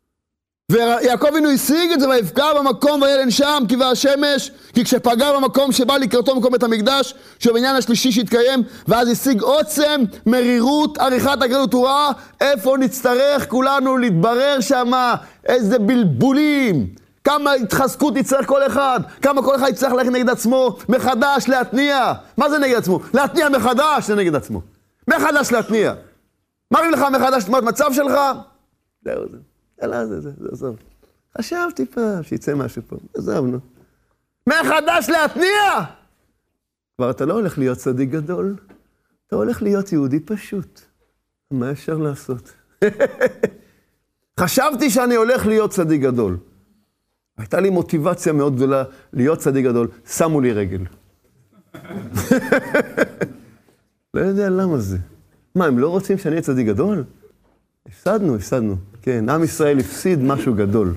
ויעקב אבינו השיג את זה, ויפגע במקום וילן שם, כי והשמש, כי כשפגע במקום שבא לקראתו מקום בית המקדש, שהוא בעניין השלישי שהתקיים, ואז השיג עוצם, מרירות, עריכת הגלות, הוא ראה איפה נצטרך כולנו להתברר שמה, איזה בלבולים, כמה התחזקות יצטרך כל אחד, כמה כל אחד יצטרך ללכת נגד עצמו, מחדש להתניע. מה זה נגד עצמו? להתניע מחדש זה נגד עצמו. מחדש להתניע. מראים לך מחדש תמונת מצב שלך? זהו זה. אלא זה, זה, זה, עזוב. חשבתי פעם שיצא משהו פה. עזבנו. מחדש להתניע! כבר אתה לא הולך להיות צדיק גדול. אתה הולך להיות יהודי פשוט. מה אפשר לעשות? חשבתי שאני הולך להיות צדיק גדול. הייתה לי מוטיבציה מאוד גדולה להיות צדיק גדול. שמו לי רגל. לא יודע למה זה. מה, הם לא רוצים שאני אהיה צדיק גדול? הפסדנו, הפסדנו. כן, עם ישראל הפסיד משהו גדול.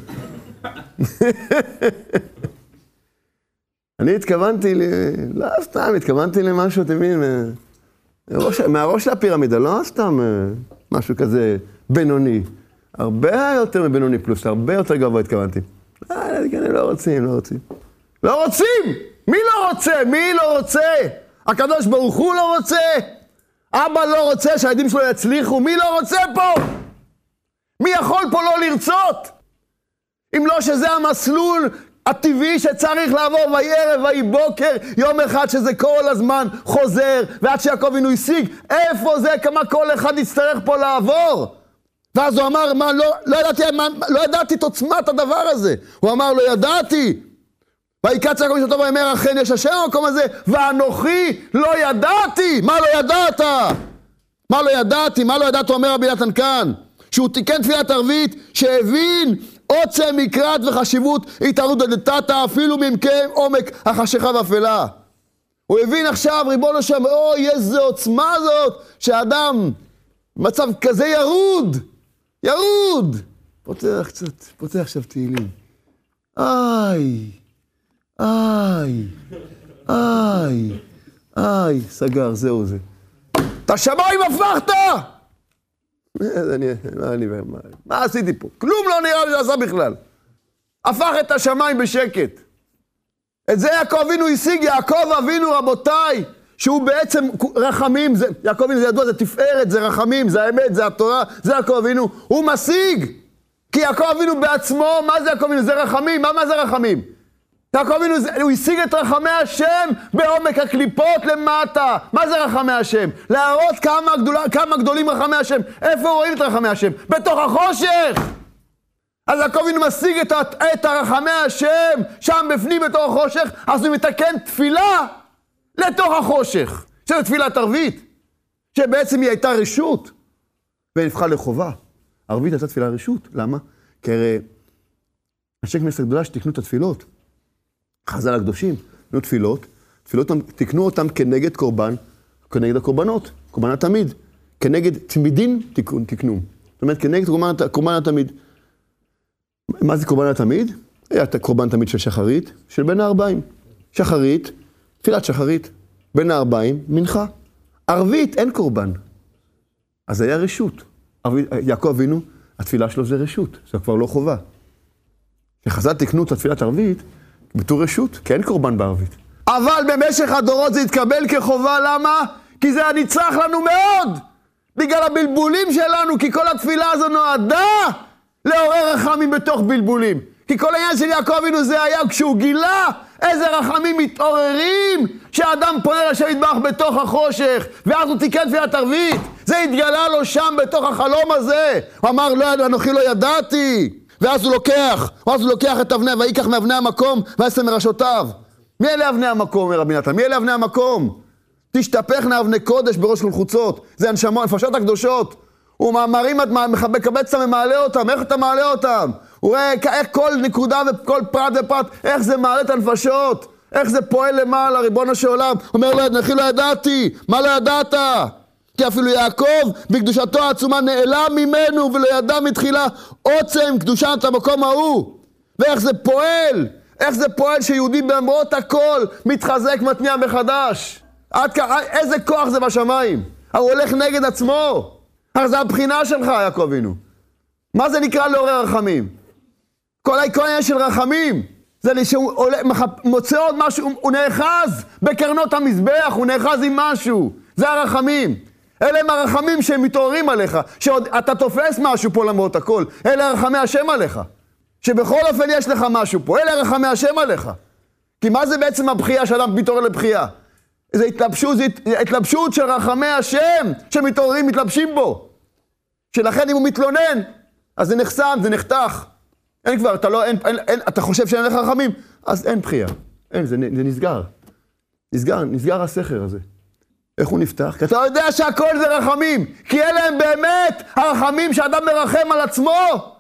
אני התכוונתי, ל... לא סתם, התכוונתי למשהו, אתם מבינים, מהראש, מהראש של הפירמידה, לא סתם משהו כזה בינוני. הרבה יותר מבינוני פלוס, הרבה יותר גבוה התכוונתי. לא, לא רוצים, לא רוצים. לא רוצים! מי לא רוצה? מי לא רוצה? הקדוש ברוך הוא לא רוצה? אבא לא רוצה שהילדים שלו יצליחו? מי לא רוצה פה? מי יכול פה לא לרצות? אם לא שזה המסלול הטבעי שצריך לעבור ויהי ערב ויהי בוקר, יום אחד שזה כל הזמן חוזר, ועד שיעקב אבינו השיג, איפה זה, כמה כל אחד יצטרך פה לעבור? ואז הוא אמר, מה, לא, לא, ידעתי, מה, לא ידעתי את עוצמת הדבר הזה. הוא אמר, לא ידעתי. ויקץ יעקב אשתו ויאמר, אכן יש השם במקום הזה, ואנוכי לא ידעתי. מה לא ידעת? מה לא ידעתי? מה לא ידעת? הוא אומר רבי נתן כאן, שהוא תיקן תפילת ערבית, שהבין עוצם מקראת וחשיבות התערות דתתא, אפילו מעמקי עומק החשיכה והאפלה. הוא הבין עכשיו, ריבונו שם, אוי, איזה עוצמה זאת, שאדם מצב כזה ירוד, ירוד. פותח קצת, פותח עכשיו תהילים. איי, איי, איי, איי, סגר, זהו זה. את השמיים הפכת! מה עשיתי פה? כלום לא נראה לי שעשה בכלל. הפך את השמיים בשקט. את זה יעקב אבינו השיג, יעקב אבינו רבותיי, שהוא בעצם רחמים, זה, יעקב אבינו זה ידוע, זה תפארת, זה רחמים, זה האמת, זה התורה, זה יעקב אבינו, הוא משיג. כי יעקב אבינו בעצמו, מה זה יעקב אבינו? זה רחמים, מה, מה זה רחמים? יעקב אבינו, הוא השיג את רחמי השם בעומק הקליפות למטה. מה זה רחמי השם? להראות כמה, גדולה, כמה גדולים רחמי השם. איפה רואים את רחמי השם? בתוך החושך. אז יעקב אבינו משיג את, את הרחמי השם שם בפנים בתוך החושך, אז הוא מתקן תפילה לתוך החושך. שזה תפילת ערבית, שבעצם היא הייתה רשות. ונבחר לחובה. ערבית הייתה תפילה רשות. למה? כי הרי אנשי כנסת גדולה שתקנו את התפילות. חז"ל הקדושים, תקנו תפילות, תפילות תקנו אותם כנגד קורבן, כנגד הקורבנות, קורבן התמיד. כנגד תמידין תקנו. זאת אומרת, כנגד קורבן התמיד. מה זה קורבן התמיד? היה קורבן תמיד של שחרית, של בין הארבעים. שחרית, תפילת שחרית, בין הארבעים, מנחה. ערבית, אין קורבן. אז היה רשות. ערבית, יעקב אבינו, התפילה שלו זה רשות, זה כבר לא חובה. כשחז"ל תקנו את התפילת ערבית, בתור רשות, כי אין קורבן בערבית. אבל במשך הדורות זה התקבל כחובה, למה? כי זה הנצרך לנו מאוד, בגלל הבלבולים שלנו, כי כל התפילה הזו נועדה לעורר רחמים בתוך בלבולים. כי כל העניין של יעקב אבינו זה היה כשהוא גילה איזה רחמים מתעוררים שהאדם פונה לשם יתברך בתוך החושך, ואז הוא תיקן תפילת ערבית. זה התגלה לו שם בתוך החלום הזה. הוא אמר, לא, אנוכי לא ידעתי. ואז הוא לוקח, ואז הוא לוקח את אבני, ויקח מאבני המקום, ויעשה מראשותיו. מי אלה אבני המקום, אומר רבי נתן? מי אלה אבני המקום? תשתפכנה אבני קודש בראש כל חוצות. זה הנשמות, הנפשות הקדושות. הוא מרים, מקבץ אותם ומעלה אותם. איך אתה מעלה אותם? הוא רואה איך כל נקודה וכל פרט ופרט, איך זה מעלה את הנפשות. איך זה פועל למעלה, ריבונו של עולם. אומר לו, אנוכי לא ידעתי. מה לא ידעת? כי אפילו יעקב בקדושתו העצומה נעלם ממנו ולא ידע מתחילה עוצם קדושת המקום ההוא. ואיך זה פועל? איך זה פועל שיהודי באמרות הכל מתחזק, מתניע מחדש? עד כ... איזה כוח זה בשמיים? הוא הולך נגד עצמו. הרי זה הבחינה שלך, יעקב אבינו. מה זה נקרא לעורר רחמים? כל העניין של רחמים, זה שהוא עולה, מוצא עוד משהו, הוא נאחז בקרנות המזבח, הוא נאחז עם משהו. זה הרחמים. אלה הם הרחמים שהם מתעוררים עליך, שעוד אתה תופס משהו פה למרות הכל. אלה הרחמי השם עליך. שבכל אופן יש לך משהו פה. אלה הרחמי השם עליך. כי מה זה בעצם הבחייה שאדם מתעורר לבחייה? זה התלבשות, זה התלבשות של רחמי השם שמתעוררים, מתלבשים בו. שלכן אם הוא מתלונן, אז זה נחסם, זה נחתך. אין כבר, אתה לא, אין, אין, אין, אתה חושב שאין לך רחמים, אז אין בחייה. אין, זה, זה נסגר. נסגר, נסגר הסכר הזה. איך הוא נפתח? כי אתה יודע שהכל זה רחמים. כי אלה הם באמת הרחמים שאדם מרחם על עצמו.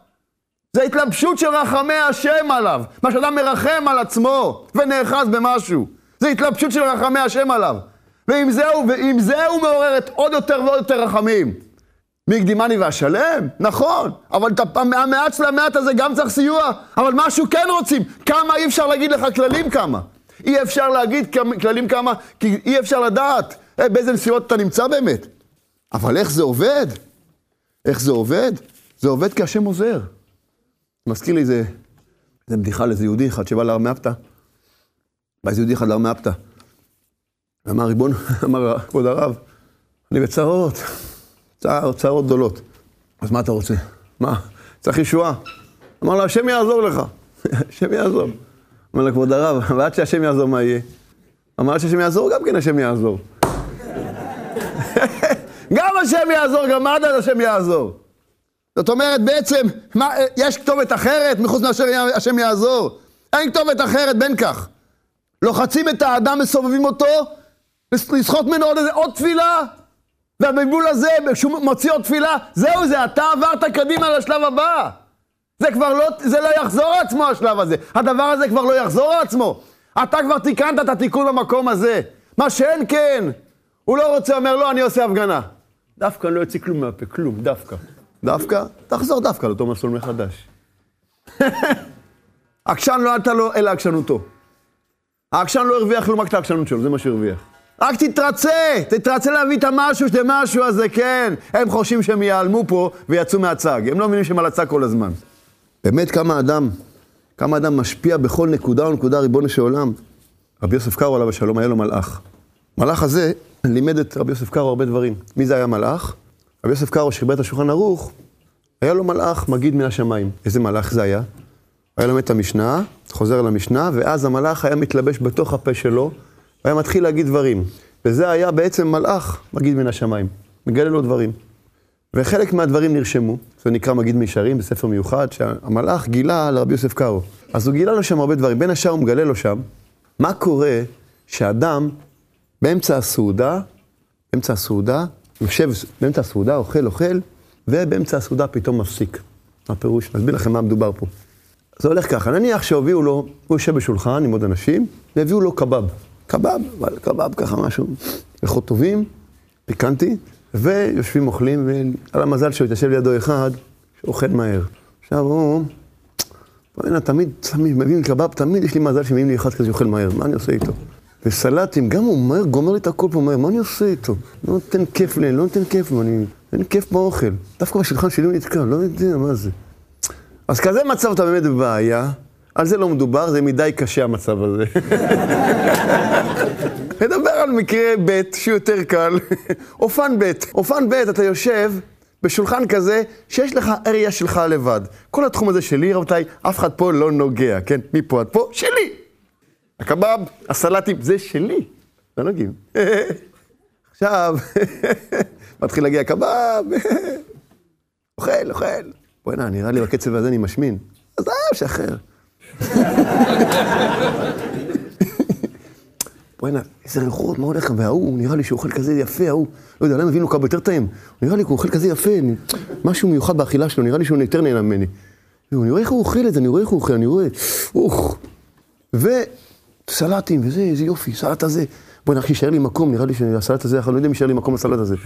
זה התלבשות של רחמי השם עליו. מה שאדם מרחם על עצמו ונאחז במשהו. זה התלבשות של רחמי השם עליו. ועם זה, ועם זה הוא מעוררת עוד יותר ועוד יותר רחמים. מקדימני והשלם? נכון. אבל המעט של המעט הזה גם צריך סיוע. אבל משהו כן רוצים. כמה אי אפשר להגיד לך כללים כמה. אי אפשר להגיד כללים כמה, כי אי אפשר לדעת באיזה נסיבות אתה נמצא באמת. אבל איך זה עובד? איך זה עובד? זה עובד כי השם עוזר. מזכיר לי איזה, איזה בדיחה לאיזה יהודי אחד שבא להר מאפתא. בא איזה יהודי אחד להר מאפתא. ואמר, ריבון, אמר, כבוד הרב, אני בצרות, צער, צערות גדולות. אז מה אתה רוצה? מה? צריך ישועה. אמר לו, השם יעזור לך. השם יעזור. אמר לו, כבוד הרב, ועד שהשם יעזור, מה יהיה? אמר שהשם יעזור, גם כן השם יעזור. גם השם יעזור, גם עד השם יעזור. זאת אומרת, בעצם, מה, יש כתובת אחרת מחוץ מאשר השם יעזור? אין כתובת אחרת בין כך. לוחצים את האדם, מסובבים אותו, לסחוט ממנו עוד איזה עוד תפילה, והבלבול הזה, כשהוא מוציא עוד תפילה, זהו זה, אתה עברת קדימה לשלב הבא. זה כבר לא, זה לא יחזור עצמו השלב הזה. הדבר הזה כבר לא יחזור עצמו. אתה כבר תיקנת את התיקון במקום הזה. מה שאין כן. הוא לא רוצה, אומר, לא, אני עושה הפגנה. דווקא לא יוציא כלום מהפה, כלום, דווקא. דווקא? תחזור דווקא לאותו מסלול מחדש. עקשן לא עלתה לו, אלא עקשנותו. העקשן לא הרוויח כלום, רק את העקשנות שלו, זה מה שהרוויח. רק תתרצה, תתרצה להביא את המשהו, שאת המשהו הזה, כן. הם חושבים שהם ייעלמו פה ויצאו מהצג. הם לא מבינים שהם על הצג כל הזמן. באמת כמה אדם, כמה אדם משפיע בכל נקודה ונקודה ריבונו של עולם. רבי יוסף קארו עליו השלום היה לו מלאך. מלאך הזה לימד את רבי יוסף קארו הרבה דברים. מי זה היה מלאך? רבי יוסף קארו שחיבר את השולחן ערוך, היה לו מלאך מגיד מן השמיים. איזה מלאך זה היה? היה לומד את המשנה, חוזר למשנה, ואז המלאך היה מתלבש בתוך הפה שלו, והיה מתחיל להגיד דברים. וזה היה בעצם מלאך מגיד מן השמיים. מגלה לו דברים. וחלק מהדברים נרשמו, זה נקרא מגיד מישרים בספר מיוחד, שהמלאך גילה לרבי יוסף קארו. אז הוא גילה לו שם הרבה דברים, בין השאר הוא מגלה לו שם, מה קורה שאדם באמצע הסעודה, באמצע הסעודה, יושב באמצע הסעודה, אוכל, אוכל, ובאמצע הסעודה פתאום מפסיק. הפירוש, נסביר לכם מה מדובר פה. זה הולך ככה, נניח שהביאו לו, הוא יושב בשולחן עם עוד אנשים, והביאו לו קבב. קבב, אבל קבב ככה משהו, ריחות טובים, פיקנטי, ויושבים אוכלים, ועל המזל שהוא יתיישב לידו אחד, שאוכל מהר. עכשיו הוא, הנה, תמיד, תמיד, מביאים קבב, תמיד יש לי מזל שמביאים לי אחד כזה שאוכל מהר, מה אני עושה איתו? וסלטים, גם הוא מהר, גומר לי את הכל פה מהר, מה אני עושה איתו? לא נותן כיף לי, לא נותן כיף, אני, אין כיף באוכל. דווקא בשולחן שלי הוא נתקע, לא יודע מה זה. אז כזה מצב אתה באמת בבעיה, על זה לא מדובר, זה מדי קשה המצב הזה. נדבר על מקרה ב' שהוא יותר קל. אופן ב', אופן ב' אתה יושב בשולחן כזה שיש לך אריה שלך לבד. כל התחום הזה שלי, רבותיי, אף אחד פה לא נוגע, כן? מפה עד פה, שלי. הקבב, הסלטים, זה שלי. לא נוגעים. עכשיו, מתחיל להגיע הקבב. אוכל, אוכל. בואי נה, נראה לי בקצב הזה אני משמין. אז אה, שחרר. בואי נה, איזה ריחות, מה הולך? והוא, נראה לי שהוא אוכל כזה יפה, הוא, לא יודע, למה הבינו קבב יותר טעים? נראה לי שהוא אוכל כזה יפה, משהו מיוחד באכילה שלו, נראה לי שהוא יותר נהנה ממני. אני רואה איך הוא אוכל את זה, אני רואה איך הוא אוכל, אני רואה, אוח. וסלטים, וזה, איזה יופי, סלט הזה. בואי נה, שישאר לי מקום, נראה לי שהסלט הזה, אני לא יודע אם יישאר לי מקום לסלט הזה.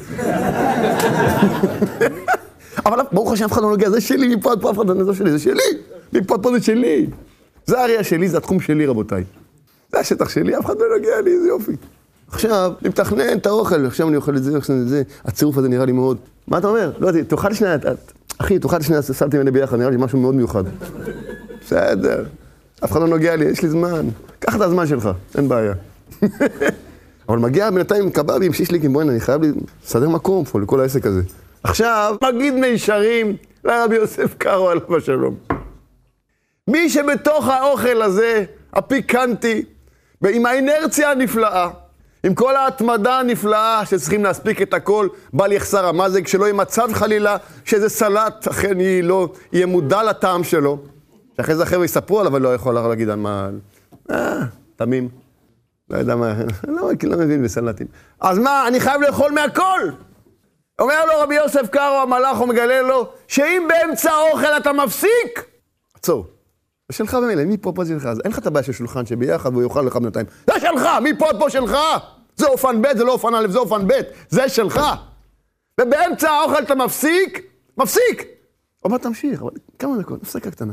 אבל ברוך השם, אף אחד לא נוגע, זה שלי, מפה עד פה, אף אחד לא שלי, זה שלי, מפה עד פה זה שלי. זה האריה שלי, זה התחום שלי, רבותיי. זה השטח שלי, אף אחד לא נוגע לי, איזה יופי. עכשיו, אני מתכנן את האוכל, עכשיו אני אוכל את זה, עכשיו את זה, הצירוף הזה נראה לי מאוד. מה אתה אומר? לא, תאכל שנייה, אחי, תאכל שנייה, סלטים אלה ביחד, נראה לי משהו מאוד מיוחד. בסדר, אף אחד לא נוגע לי, יש לי זמן. קח את הזמן שלך, אין בעיה. אבל מגיע בינתיים קבבים, שישליקים, בואי, אני חייב לסדר מקום פה לכל העסק הזה. עכשיו, מגיד מישרים לרבי יוסף קארו עליו השלום. מי שבתוך האוכל הזה, הפיקנטי, ועם האינרציה הנפלאה, עם כל ההתמדה הנפלאה שצריכים להספיק את הכל, בל יחסר המזג, שלא יהיה מצב חלילה שאיזה סלט אכן יהיה, לא, יהיה מודע לטעם שלו. שאחרי זה החבר'ה יספרו עליו, אבל לא יכול להגיד על מה... אה, תמים. לא יודע מה, לא, כי לא מבין בסלטים. אז מה, אני חייב לאכול מהכל. אומר לו רבי יוסף קארו, המלאך, הוא מגלה לו, שאם באמצע האוכל אתה מפסיק, עצור. זה שלך במילה, מי פה פה זה שלך? אז אין לך את הבעיה של שולחן שביחד והוא יאכל לך בינתיים. זה שלך, מי פה פה שלך? זה אופן ב', זה לא אופן א', זה אופן ב', זה שלך. ובאמצע האוכל אתה מפסיק, מפסיק. אבל תמשיך, אבל כמה דקות, הפסקה קטנה.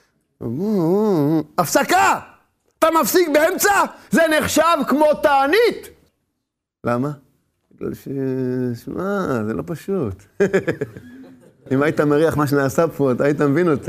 הפסקה! אתה מפסיק באמצע? זה נחשב כמו תענית. למה? בגלל ש... שמע, זה לא פשוט. אם היית מריח מה שנעשה פה, אתה היית מבין אותי.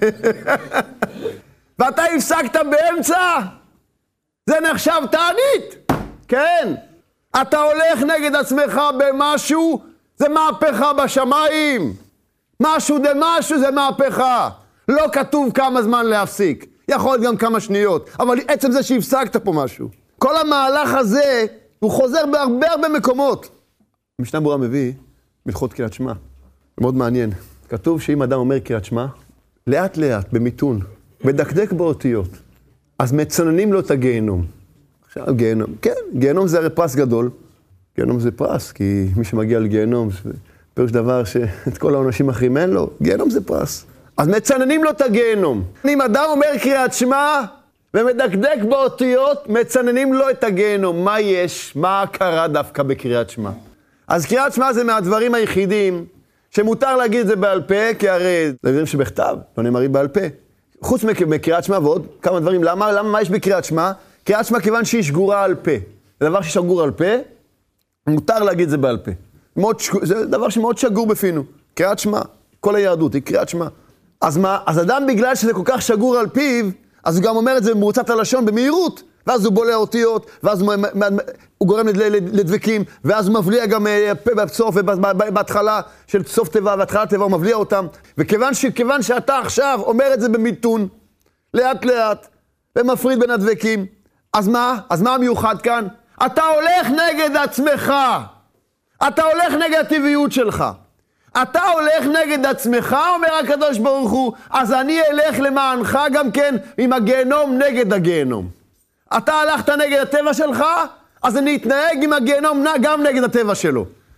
ואתה הפסקת באמצע? זה נחשב תענית. כן. אתה הולך נגד עצמך במשהו, זה מהפכה בשמיים. משהו דה משהו זה מהפכה. לא כתוב כמה זמן להפסיק. יכול להיות גם כמה שניות. אבל עצם זה שהפסקת פה משהו. כל המהלך הזה, הוא חוזר בהרבה הרבה מקומות. המשנה ברורה מביא מלכות קריאת שמע. מאוד מעניין. כתוב שאם אדם אומר קריאת שמע, לאט לאט, במיתון, מדקדק באותיות, אז מצננים לו את הגיהנום. עכשיו, גיהנום, כן, גיהנום זה הרי פרס גדול. גיהנום זה פרס, כי מי שמגיע לגיהנום, זה פירוש דבר שאת כל האנשים אחרים אין לו, גיהנום זה פרס. אז מצננים לו את הגיהנום. אם אדם אומר קריאת שמע, ומדקדק באותיות, מצננים לו את הגיהנום. מה יש? מה קרה דווקא בקריאת שמע? אז קריאת שמע זה מהדברים היחידים, שמותר להגיד את זה בעל פה, כי הרי זה דברים שבכתב, לא נאמרים בעל פה. חוץ מקריאת שמע ועוד כמה דברים, למה, למה, מה יש בקריאת שמע? קריאת שמע כיוון שהיא שגורה על פה. זה דבר ששגור על פה, מותר להגיד את זה בעל פה. מאוד, זה דבר שמאוד שגור בפינו. קריאת שמע, כל היהדות היא קריאת שמע. אז מה? אז אדם בגלל שזה כל כך שגור על פיו, אז הוא גם אומר את זה במרוצת הלשון במהירות, ואז הוא בולע אותיות, ואז הוא, הוא גורם לדבקים, ואז הוא מבליע גם פה בסוף ובהתחלה של סוף טבע והתחלת טבע, הוא מבליע אותם. וכיוון שכיוון שאתה עכשיו אומר את זה במיתון, לאט לאט, ומפריד בין הדבקים, אז מה? אז מה המיוחד כאן? אתה הולך נגד עצמך. אתה הולך נגד הטבעיות שלך. אתה הולך נגד עצמך, אומר הקדוש ברוך הוא, אז אני אלך למענך גם כן עם הגיהנום נגד הגיהנום. אתה הלכת נגד הטבע שלך, אז אני אתנהג עם הגיהנום גם נגד הטבע שלו.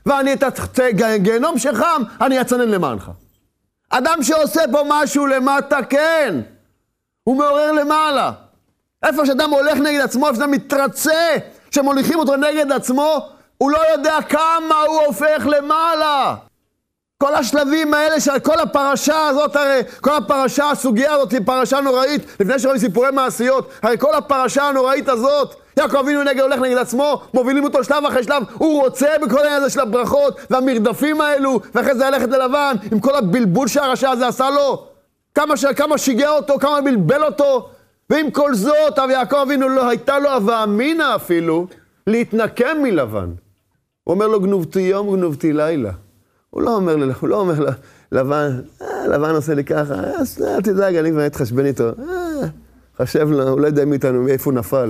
ואני את הגיהנום שחם, אני אצנן למענך. אדם שעושה פה משהו למטה, כן, הוא מעורר למעלה. איפה שאדם הולך נגד עצמו, איפה שאדם מתרצה, שמוליכים אותו נגד עצמו, הוא לא יודע כמה הוא הופך למעלה. כל השלבים האלה, של כל הפרשה הזאת, הרי כל הפרשה, הסוגיה הזאת היא פרשה נוראית, לפני שרואים סיפורי מעשיות, הרי כל הפרשה הנוראית הזאת, יעקב אבינו נגד הולך נגד עצמו, מובילים אותו שלב אחרי שלב, הוא רוצה בכל העניין הזה של הברכות, והמרדפים האלו, ואחרי זה ללכת ללבן, עם כל הבלבול שהרשע הזה עשה לו, כמה, ש... כמה שיגע אותו, כמה בלבל אותו, ועם כל זאת, אבל יעקב אבינו לא הייתה לו הווה אמינא אפילו, להתנקם מלבן. הוא אומר לו, גנובתי יום, גנובתי לילה. הוא לא אומר, הוא לא אומר לבן, אה, לבן עושה לי ככה, אז אל תדאג, אני כבר אתחשבן איתו. אה, חשב לו, הוא לא יודע מאיתנו, מאיפה הוא נפל.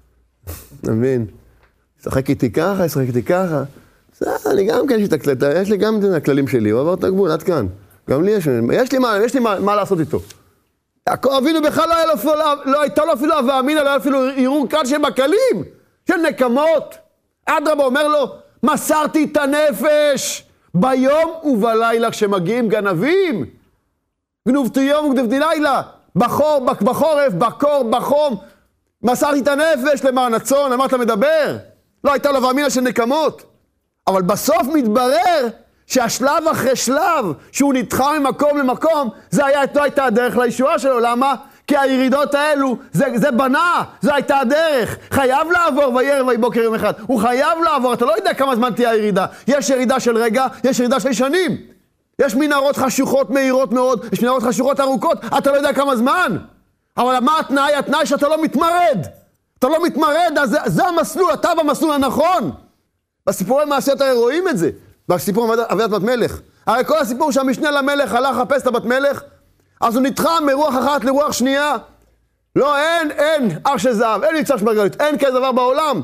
מבין? שחק איתי ככה, שחק איתי ככה. אני גם כן יש לי את הכללים, יש לי גם את הכללים שלי, הוא עבר את הגבול, עד כאן. גם לי יש, יש לי מה, יש לי מה, מה לעשות איתו. יעקב אבינו בכלל לא, לא, לא, לא הייתה לו אפילו הווה אמינא, לא היה אפילו ערעור קל של בכלים, של נקמות. אדרבה אומר לו, מסרתי את הנפש ביום ובלילה כשמגיעים גנבים. גנובתי יום וגנובתי לילה, בחור, בחורף, בקור, בחום. מסרתי את הנפש למען הצאן, על מה אתה מדבר? לא הייתה לו הווה אמינא של נקמות. אבל בסוף מתברר שהשלב אחרי שלב, שהוא נדחה ממקום למקום, זה היה, לא הייתה הדרך לישועה שלו. למה? כי הירידות האלו, זה, זה בנה, זו הייתה הדרך. חייב לעבור וירא ויהי בוקר יום אחד. הוא חייב לעבור, אתה לא יודע כמה זמן תהיה הירידה. יש ירידה של רגע, יש ירידה של שנים. יש מנהרות חשוכות מהירות מאוד, יש מנהרות חשוכות ארוכות, אתה לא יודע כמה זמן. אבל מה התנאי? התנאי שאתה לא מתמרד. אתה לא מתמרד, אז זה, זה המסלול, אתה במסלול הנכון. בסיפורי מעשיות הרי רואים את זה. בסיפור עבודת בת מלך. הרי כל הסיפור שהמשנה למלך הלך לחפש את הבת מלך, אז הוא נדחה מרוח אחת לרוח שנייה. לא, אין, אין אח של זהב, אין ניצח של מרגלית, אין כזה דבר בעולם.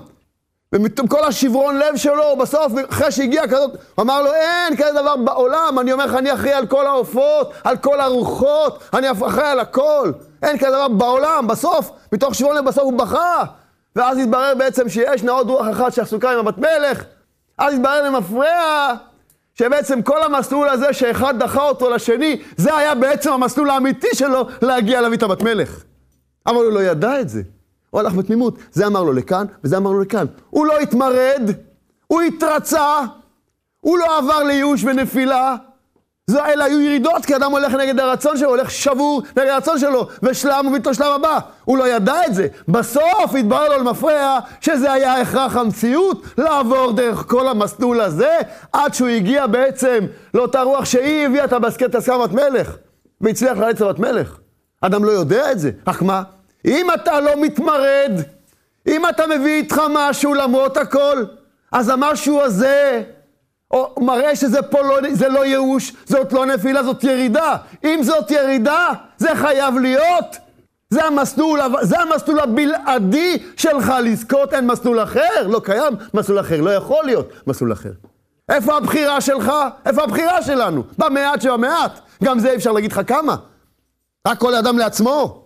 וכל השברון לב שלו, בסוף, אחרי שהגיע כזאת, הוא אמר לו, אין כזה דבר בעולם, אני אומר לך, אני אחראי על כל העופות, על כל הרוחות, אני אחראי על הכל. אין כזה דבר בעולם, בסוף, מתוך שברון לב, בסוף הוא בכה. ואז התברר בעצם שישנה עוד רוח אחת שעסוקה עם הבת מלך, אז התברר למפרע, שבעצם כל המסלול הזה שאחד דחה אותו לשני, זה היה בעצם המסלול האמיתי שלו להגיע להביא את הבת מלך. אבל הוא לא ידע את זה. הוא הלך בתמימות. זה אמר לו לכאן, וזה אמר לו לכאן. הוא לא התמרד, הוא התרצה, הוא לא עבר לייאוש ונפילה. זה, אלה היו ירידות, כי אדם הולך נגד הרצון שלו, הולך שבור נגד הרצון שלו, ושלב מביא לו שלב הבא. הוא לא ידע את זה. בסוף התברר לו למפרע שזה היה הכרח המציאות, לעבור דרך כל המסלול הזה, עד שהוא הגיע בעצם לאותה רוח שהיא הביאה את הבסקט הסכמת מלך, והצליח להריץ את מלך. אדם לא יודע את זה. אך מה? אם אתה לא מתמרד, אם אתה מביא איתך משהו למרות הכל, אז המשהו הזה, או מראה שזה פה לא, זה לא ייאוש, זאת לא נפילה, זאת ירידה. אם זאת ירידה, זה חייב להיות. זה המסלול, זה המסלול הבלעדי שלך לזכות, אין מסלול אחר, לא קיים מסלול אחר, לא יכול להיות מסלול אחר. איפה הבחירה שלך? איפה הבחירה שלנו? במעט שבמעט. גם זה אפשר להגיד לך כמה. רק כל אדם לעצמו.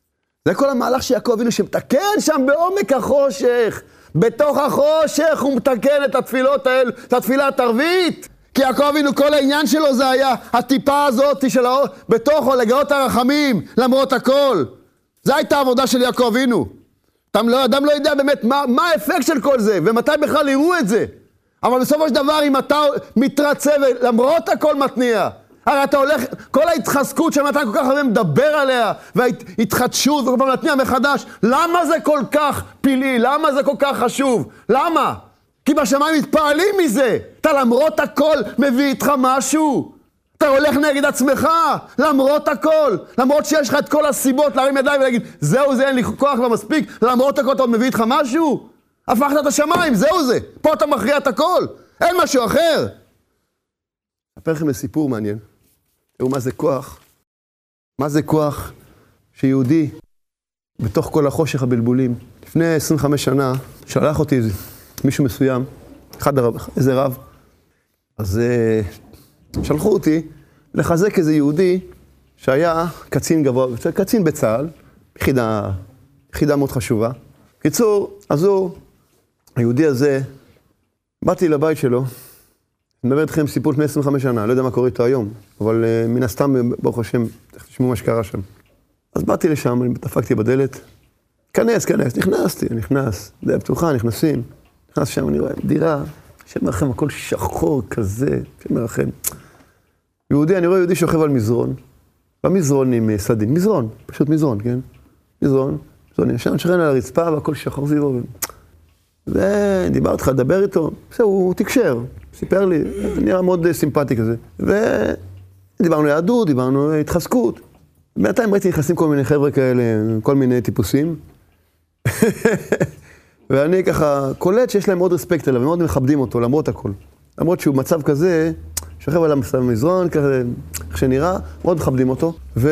זה כל המהלך שיעקב אבינו שמתקן שם בעומק החושך. בתוך החושך הוא מתקן את התפילות האלו, את התפילה התרבית. כי יעקב אבינו כל העניין שלו זה היה הטיפה הזאת של האור, בתוכו לגאות הרחמים, למרות הכל. זו הייתה העבודה של יעקב אבינו. אדם לא, אדם לא יודע באמת מה, מה האפקט של כל זה, ומתי בכלל יראו את זה. אבל בסופו של דבר, אם אתה מתרצה ולמרות הכל מתניע, הרי אתה הולך, כל ההתחזקות שאתה כל כך הרבה מדבר עליה, וההתחדשות וכל פעם להתניע מחדש, למה זה כל כך פילי? למה זה כל כך חשוב? למה? כי בשמיים מתפעלים מזה. אתה למרות הכל מביא איתך משהו. אתה הולך נגד עצמך, למרות הכל. למרות שיש לך את כל הסיבות להרים ידיים ולהגיד, זהו זה, אין לי כוח לא מספיק, למרות הכל אתה מביא איתך משהו. הפכת את השמיים, זהו זה. פה אתה מכריע את הכל. אין משהו אחר. אספר לכם סיפור מעניין. תראו מה זה כוח. מה זה כוח שיהודי בתוך כל החושך הבלבולים. לפני עשרים וחמש שנה שלח אותי מישהו מסוים, אחד הרב, איזה רב. אז שלחו אותי לחזק איזה יהודי שהיה קצין גבוה, קצין בצה"ל, יחידה, יחידה מאוד חשובה. קיצור, אז הוא, היהודי הזה, באתי לבית שלו, אני מדבר איתכם סיפור לפני עשרים וחמש שנה, לא יודע מה קורה איתו היום, אבל uh, מן הסתם, ברוך השם, תשמעו מה שקרה שם. אז באתי לשם, אני דפקתי בדלת, כנס, כנס, נכנסתי, נכנס, דלת פתוחה, נכנסים, נכנס שם, אני רואה, דירה, שם מרחם, הכל שחור כזה, שם מרחם. יהודי, אני רואה יהודי שוכב על מזרון, במזרון עם סדין, מזרון, פשוט מזרון, כן? מזרון, מזרון ישן, שכן על הרצפה, והכל שחור סביבו. ודיבר אותך לדבר איתו, בסדר, הוא תקשר, סיפר לי, נראה מאוד סימפטי כזה. ודיברנו יהדות, דיברנו התחזקות. בינתיים ראיתי נכנסים כל מיני חבר'ה כאלה, כל מיני טיפוסים. ואני ככה קולט שיש להם מאוד רספקט אליו, ומאוד מכבדים אותו, למרות הכל. למרות שהוא מצב כזה, שוכב על המזרון, כזה, איך שנראה, מאוד מכבדים אותו.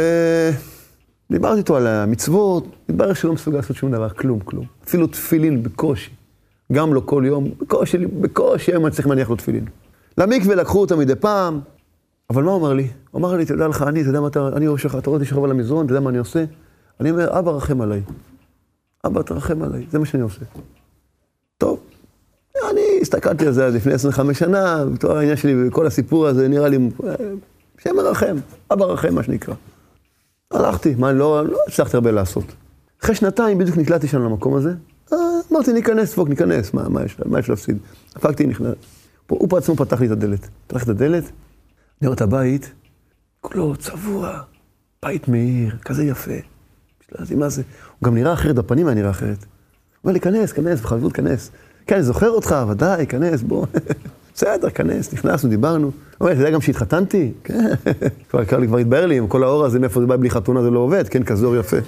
ודיברתי איתו על המצוות, דיבר שלא מסוגל לעשות שום דבר, כלום, כלום. אפילו תפילין בקושי. גם לא כל יום, בקושי, בקושי היום אני צריך להניח לו תפילין. למקווה לקחו אותה מדי פעם, אבל מה הוא אומר לי? הוא אמר לי, תדע לך, אני, אתה יודע מה אתה, אני ראש לך, אתה רואה אותי שוכב על המזרון, אתה יודע מה אני עושה? אני אומר, אבא רחם עליי. אבא תרחם עליי, זה מה שאני עושה. טוב, אני הסתכלתי על זה לפני עשרים וחמש שנה, בתור העניין שלי, וכל הסיפור הזה נראה לי, שם מרחם, אבא רחם, מה שנקרא. הלכתי, מה, לא, לא הצלחתי הרבה לעשות. אחרי שנתיים בדיוק נקלטתי שם למקום הזה, אמרתי, ניכנס, פוק, ניכנס, מה, מה יש, מה יש להפסיד? הפקתי, נכנס. הוא פה עצמו פתח לי את הדלת. פתח את הדלת, אני רואה את הבית, כולו צבוע, בית מהיר, כזה יפה. משלתי, מה זה? הוא גם נראה אחרת, בפנים היה נראה אחרת. הוא אומר לי, כנס, כנס, בחלבות, כנס. כן, אני זוכר אותך, ודאי, כנס, בוא. בסדר, כנס, נכנסנו, דיברנו. הוא אומר, אתה יודע גם שהתחתנתי? כן. כבר כבר התבהר לי, עם כל האור הזה, מאיפה זה בא בלי חתונה, זה לא עובד, כן, כזה אור יפה.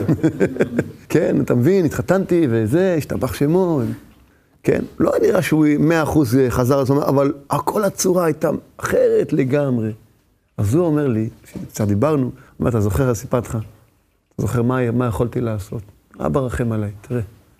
כן, אתה מבין, התחתנתי, וזה, השתבח שמו. כן, לא נראה שהוא מאה אחוז חזר על עצמו, אבל כל הצורה הייתה אחרת לגמרי. אז הוא אומר לי, קצת דיברנו, הוא אומר, אתה זוכר, סיפרתי לך, אתה זוכר מה, מה יכולתי לעשות? אבא רחם עליי, תראה.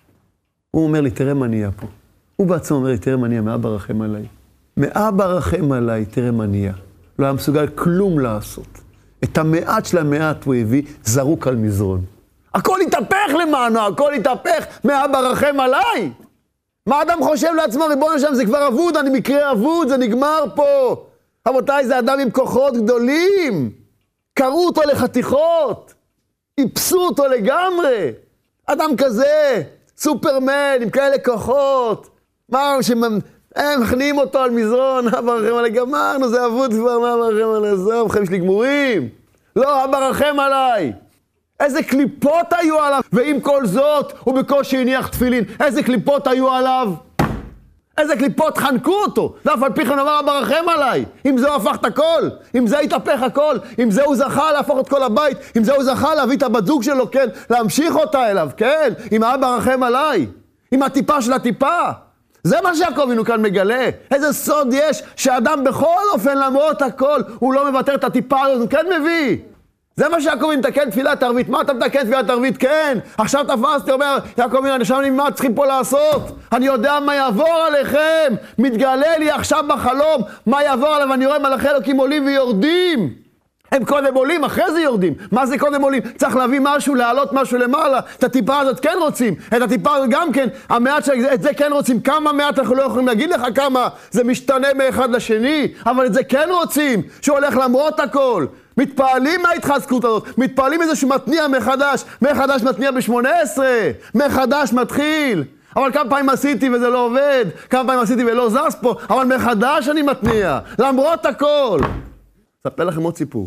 הוא אומר לי, תראה מה נהיה פה. הוא בעצמו אומר לי, תראה מה נהיה, מאבא רחם עליי. מאבא רחם עליי, תראה מה נהיה. לא היה מסוגל כלום לעשות. את המעט של המעט הוא הביא, זרוק על מזרון. הכל התהפך למענו, הכל התהפך, מאבא רחם עליי. מה אדם חושב לעצמו, ריבונו שם, זה כבר אבוד, אני מקרה אבוד, זה נגמר פה. רבותיי, זה אדם עם כוחות גדולים. קראו אותו לחתיכות. איפסו אותו לגמרי. אדם כזה, סופרמן, עם כאלה כוחות. מה, שהם מכניעים אותו על מזרון, אבא רחם עליי, גמרנו, זה אבוד כבר, מה אבא רחם עליי, זהו, חיים שלי גמורים. לא, אבא רחם עליי. איזה קליפות היו עליו, ועם כל זאת הוא בקושי הניח תפילין. איזה קליפות היו עליו, איזה קליפות חנקו אותו. ואף על פי כן אמר, אבא רחם עליי. עם זה הוא הפך את הכל, עם זה התהפך הכל, עם זה הוא זכה להפוך את כל הבית, עם זה הוא זכה להביא את הבת זוג שלו, כן, להמשיך אותה אליו, כן, עם אבא רחם עליי, עם הטיפה של הטיפה. זה מה שיעקב אבינו כאן מגלה. איזה סוד יש שאדם בכל אופן למרות הכל, הוא לא מוותר את הטיפה הזאת, הוא כן מביא. זה מה שיעקב אבינו מתקן תפילת ערבית. מה אתה מתקן תפילת ערבית? כן. עכשיו תפסתי, אומר, יעקב אבינו, אני עכשיו מה צריכים פה לעשות? אני יודע מה יעבור עליכם. מתגלה לי עכשיו בחלום מה יעבור עליו, אני רואה מלאכי אלוקים עולים ויורדים. הם קודם עולים, אחרי זה יורדים. מה זה קודם עולים? צריך להביא משהו, להעלות משהו למעלה. את הטיפה הזאת כן רוצים. את הטיפה הזאת גם כן, המעט את זה כן רוצים. כמה מעט אנחנו לא יכולים להגיד לך כמה. זה משתנה מאחד לשני, אבל את זה כן רוצים. שהוא הולך למרות הכל. מתפעלים מההתחזקות הזאת, מתפעלים איזה שמתניע מחדש, מחדש מתניע ב-שמונה עשרה, מחדש מתחיל. אבל כמה פעמים עשיתי וזה לא עובד, כמה פעמים עשיתי ולא זז פה, אבל מחדש אני מתניע, למרות הכל. אספר לכם עוד סיפור.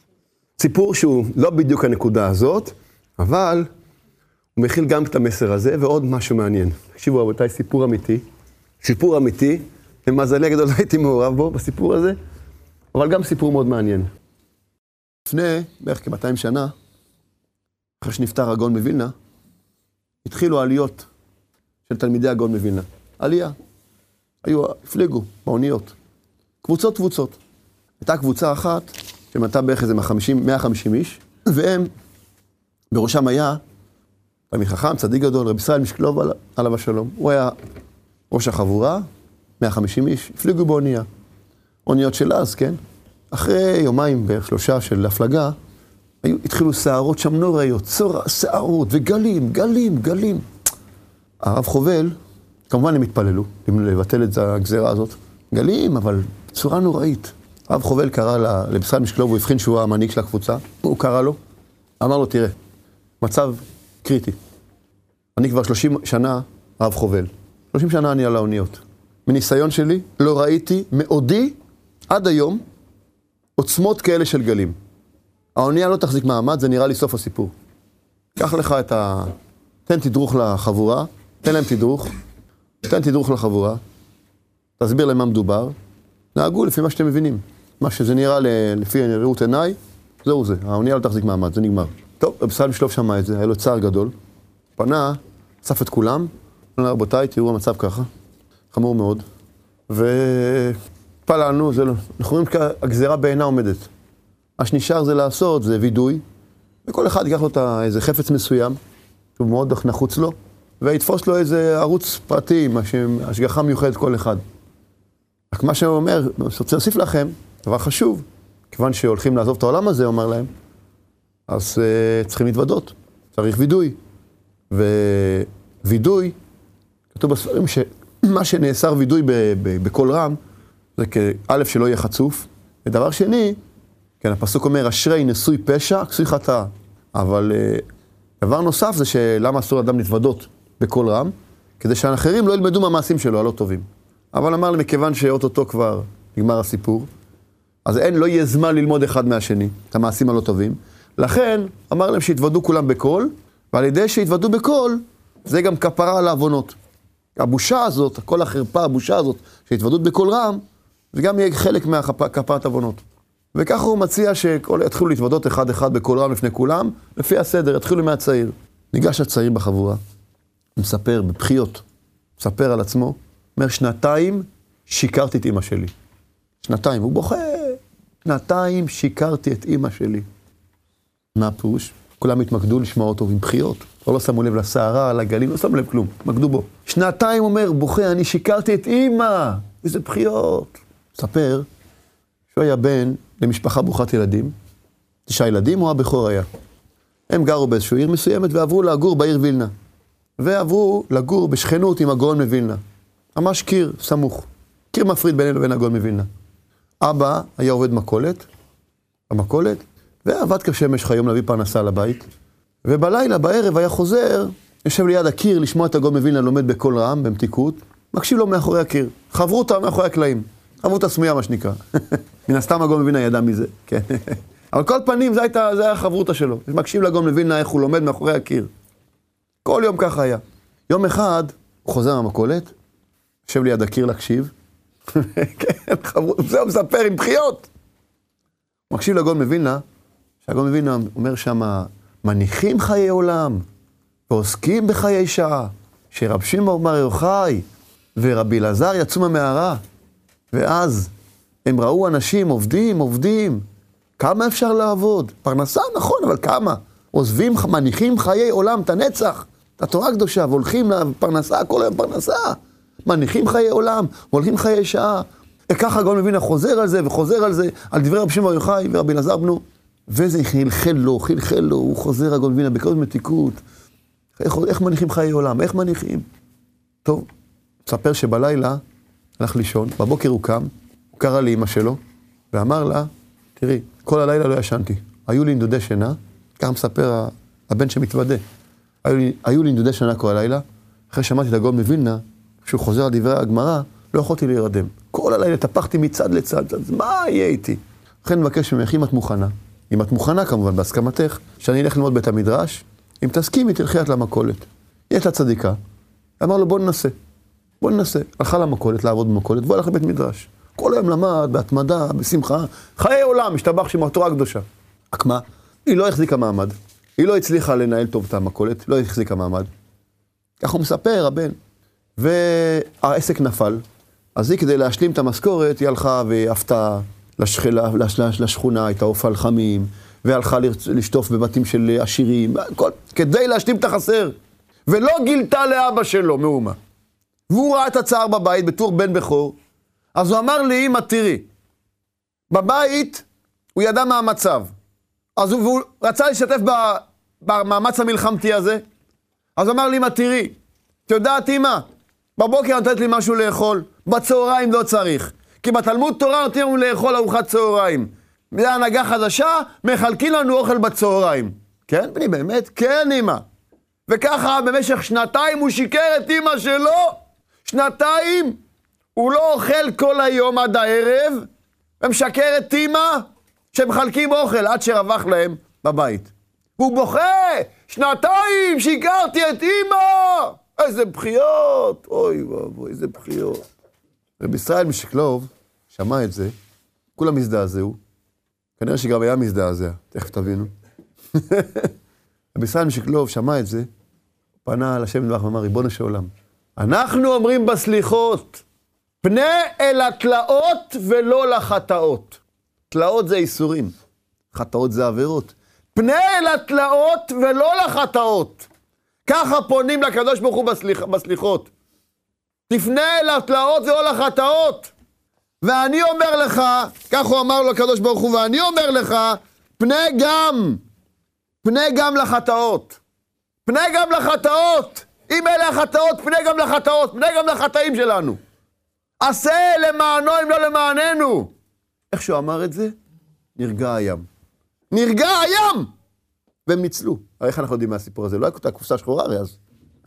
סיפור שהוא לא בדיוק הנקודה הזאת, אבל הוא מכיל גם את המסר הזה ועוד משהו מעניין. תקשיבו רבותיי, סיפור אמיתי, סיפור אמיתי, למזלי הגדול לא הייתי מעורב בו בסיפור הזה, אבל גם סיפור מאוד מעניין. לפני בערך כ-מאתיים שנה, אחרי שנפטר הגאון מווילנה, התחילו עליות של תלמידי הגאון מווילנה. עלייה. היו, הפליגו באוניות. קבוצות קבוצות. הייתה קבוצה אחת, שמנתה בערך איזה מאה וחמישים איש, והם, בראשם היה, תלמיד חכם, צדיק גדול, רב ישראל משקלוב עליו השלום. הוא היה ראש החבורה, מאה וחמישים איש, הפליגו באונייה. אוניות של אז, כן? אחרי יומיים בערך שלושה של הפלגה, היו, התחילו שערות שם נוראיות, שערות וגלים, גלים, גלים. הרב חובל, כמובן הם התפללו, לבטל את הגזירה הזאת, גלים, אבל בצורה נוראית. הרב חובל קרא לבשר משקלו, והוא הבחין שהוא המנהיג של הקבוצה, הוא קרא לו, אמר לו, תראה, מצב קריטי. אני כבר שלושים שנה הרב חובל. שלושים שנה אני על האוניות. מניסיון שלי, לא ראיתי מעודי עד היום עוצמות כאלה של גלים. האונייה לא תחזיק מעמד, זה נראה לי סוף הסיפור. קח לך את ה... תן תדרוך לחבורה, תן להם תדרוך, תן תדרוך לחבורה, תסביר להם מה מדובר, נהגו לפי מה שאתם מבינים. מה שזה נראה לפי ראות עיניי, זהו זה, האונייה לא תחזיק מעמד, זה נגמר. טוב, הבשר משלוב שמע את זה, היה לו צער גדול, פנה, אסף את כולם, אמר, רבותיי, תראו המצב ככה, חמור מאוד, ופעלנו, זה לא, אנחנו רואים שהגזירה בעינה עומדת. מה שנשאר זה לעשות, זה וידוי, וכל אחד ייקח לו איזה חפץ מסוים, שהוא מאוד נחוץ לו, ויתפוס לו איזה ערוץ פרטי, השגחה מיוחדת כל אחד. רק מה שהוא אומר, אני רוצה להוסיף לכם, דבר חשוב, כיוון שהולכים לעזוב את העולם הזה, הוא אומר להם, אז uh, צריכים להתוודות, צריך וידוי. ווידוי, כתוב בספרים שמה שנאסר וידוי ב- ב- בכל רם, זה כאלף שלא יהיה חצוף, ודבר שני, כן, הפסוק אומר, אשרי נשוי פשע, כסוי חטא. אבל uh, דבר נוסף זה שלמה אסור אדם להתוודות בכל רם, כדי שהאחרים לא ילמדו מהמעשים שלו, הלא טובים. אבל אמר להם, מכיוון שאו-טו-טו כבר נגמר הסיפור, אז אין, לא יהיה זמן ללמוד אחד מהשני, את המעשים הלא טובים. לכן, אמר להם שיתוודו כולם בכל, ועל ידי שיתוודו בכל, זה גם כפרה על העוונות. הבושה הזאת, כל החרפה, הבושה הזאת, שיתוודות בכל רם, זה גם יהיה חלק מהכפרת עוונות. וככה הוא מציע שיתחילו להתוודות אחד אחד בכל רם לפני כולם, לפי הסדר, יתחילו מהצעיר. ניגש הצעיר בחבורה, מספר בבחיות, מספר על עצמו, אומר, שנתיים שיקרתי את אמא שלי. שנתיים, הוא בוכה, שנתיים שיקרתי את אמא שלי. מה הפירוש? כולם התמקדו לשמוע אותו עם בחיות. או לא שמו לב לסערה, לגלים, לא שמו לב כלום, מקדו בו. שנתיים אומר, בוכה, אני שיקרתי את אמא. איזה בחיות. מספר שהוא היה בן למשפחה ברוכת ילדים, תשעה ילדים, הוא הבכור היה. הם גרו באיזושהי עיר מסוימת ועברו לגור בעיר וילנה. ועברו לגור בשכנות עם הגאון מווילנה. ממש קיר סמוך. קיר מפריד בינינו לבין הגאון מווילנה. אבא היה עובד מכולת, המכולת, ועבד כשמש חיום להביא פרנסה לבית. ובלילה, בערב, היה חוזר, יושב ליד הקיר לשמוע את הגאון מווילנה לומד בקול רם, במתיקות, מקשיב לו מאחורי הקיר. חברו אותה מאחורי הקלעים. חברות הסמויה, מה שנקרא. מן הסתם הגאון מווילנה ידע מזה, כן. אבל כל פנים, זה הייתה, זה היה חברותה שלו. מקשיב לגאון מווילנה איך הוא לומד מאחורי הקיר. כל יום ככה היה. יום אחד, הוא חוזר מהמכולת, יושב ליד הקיר להקשיב, כן, חברות, זהו, מספר עם בחיות. הוא מקשיב לגאון מווילנה, שהגאון מווילנה אומר שמה, מניחים חיי עולם, ועוסקים בחיי שעה, שרב שמעון בר יוחאי ורבי אלעזר יצאו מהמערה, ואז הם ראו אנשים עובדים, עובדים, כמה אפשר לעבוד? פרנסה, נכון, אבל כמה? עוזבים, מניחים חיי עולם, את הנצח, את התורה הקדושה, והולכים לפרנסה, כל היום פרנסה, מניחים חיי עולם, והולכים חיי שעה. וככה הגאון מווילנה חוזר על זה, וחוזר על זה, על דברי רב שמעון בר יוחאי ורבי אלעזר בנו, וזה חלחל לו, חלחל לו, הוא חוזר הגאון מווילנה בכל מתיקות. איך, איך מניחים חיי עולם? איך מניחים? טוב, מספר שבלילה הלך לישון, בבוקר הוא קם, הוא קרא לאמא שלו, ואמר לה, תראי, כל הלילה לא ישנתי. היו לי נדודי שינה, ככה מספר הבן שמתוודה. היו לי, היו לי נדודי שינה כל הלילה, אחרי שמעתי את הגאון מווילנה, כשהוא חוזר על דברי הגמרא, לא יכולתי להירדם. כל הלילה טפחתי מצד לצד, אז מה יהיה איתי? לכן מבקש ממך, אם את מוכנה, אם את מוכנה כמובן, בהסכמתך, שאני אלך ללמוד בית המדרש, אם תסכימי, תלכי את למכולת. היא הייתה צדיקה, אמר לו, בוא ננסה. בוא ננסה. הלכה למכולת, לעבוד במכולת, בוא הלך לבית מדרש. כל היום למד, בהתמדה, בשמחה, חיי עולם, השתבח שם התורה הקדושה. רק מה? היא לא החזיקה מעמד. היא לא הצליחה לנהל טוב את המכולת, לא החזיקה מעמד. כך הוא מספר, הבן. והעסק נפל. אז היא, כדי להשלים את המשכורת, היא הלכה והפתה לשכלה, לשכונה, הייתה אופל חמים, והלכה לשטוף בבתים של עשירים, כל, כדי להשלים את החסר. ולא גילתה לאבא שלו מאומה. והוא ראה את הצער בבית, בתור בן בכור, אז הוא אמר לי, אמא, תראי, בבית הוא ידע מה המצב. אז הוא, והוא רצה להשתתף במאמץ המלחמתי הזה, אז הוא אמר לי, אמא, תראי, את יודעת, אמא, בבוקר נתת לי משהו לאכול, בצהריים לא צריך. כי בתלמוד תורה נותנים לנו לאכול ארוחת צהריים. זה הנהגה חדשה, מחלקים לנו אוכל בצהריים. כן, בני, באמת? כן, אמא. וככה במשך שנתיים הוא שיקר את אמא שלו. שנתיים הוא לא אוכל כל היום עד הערב, ומשקר את אמא שמחלקים אוכל עד שרווח להם בבית. והוא בוכה, שנתיים שיקרתי את אמא! איזה בחיות! אוי ואבוי, איזה בחיות. רבי ישראל משקלוב שמע את זה, כולם מזדעזעו, כנראה שגם היה מזדעזע, תכף תבינו. רבי ישראל משקלוב שמע את זה, פנה על השם נדבך ואמר, ריבונו של עולם, אנחנו אומרים בסליחות, פנה אל התלאות ולא לחטאות. תלאות זה איסורים, חטאות זה עבירות. פנה אל התלאות ולא לחטאות. ככה פונים לקדוש ברוך הוא בסליח, בסליחות. תפנה אל התלאות ולא לחטאות. ואני אומר לך, כך הוא אמר לו הקדוש ברוך הוא, ואני אומר לך, פנה גם, פנה גם לחטאות. פנה גם לחטאות. אם אלה החטאות, פנה גם לחטאות, פנה גם לחטאים שלנו. עשה למענו אם לא למעננו. איך שהוא אמר את זה? נרגע הים. נרגע הים! והם ניצלו. איך אנחנו יודעים מהסיפור הזה? לא הייתה קופסה שחורה הרי אז.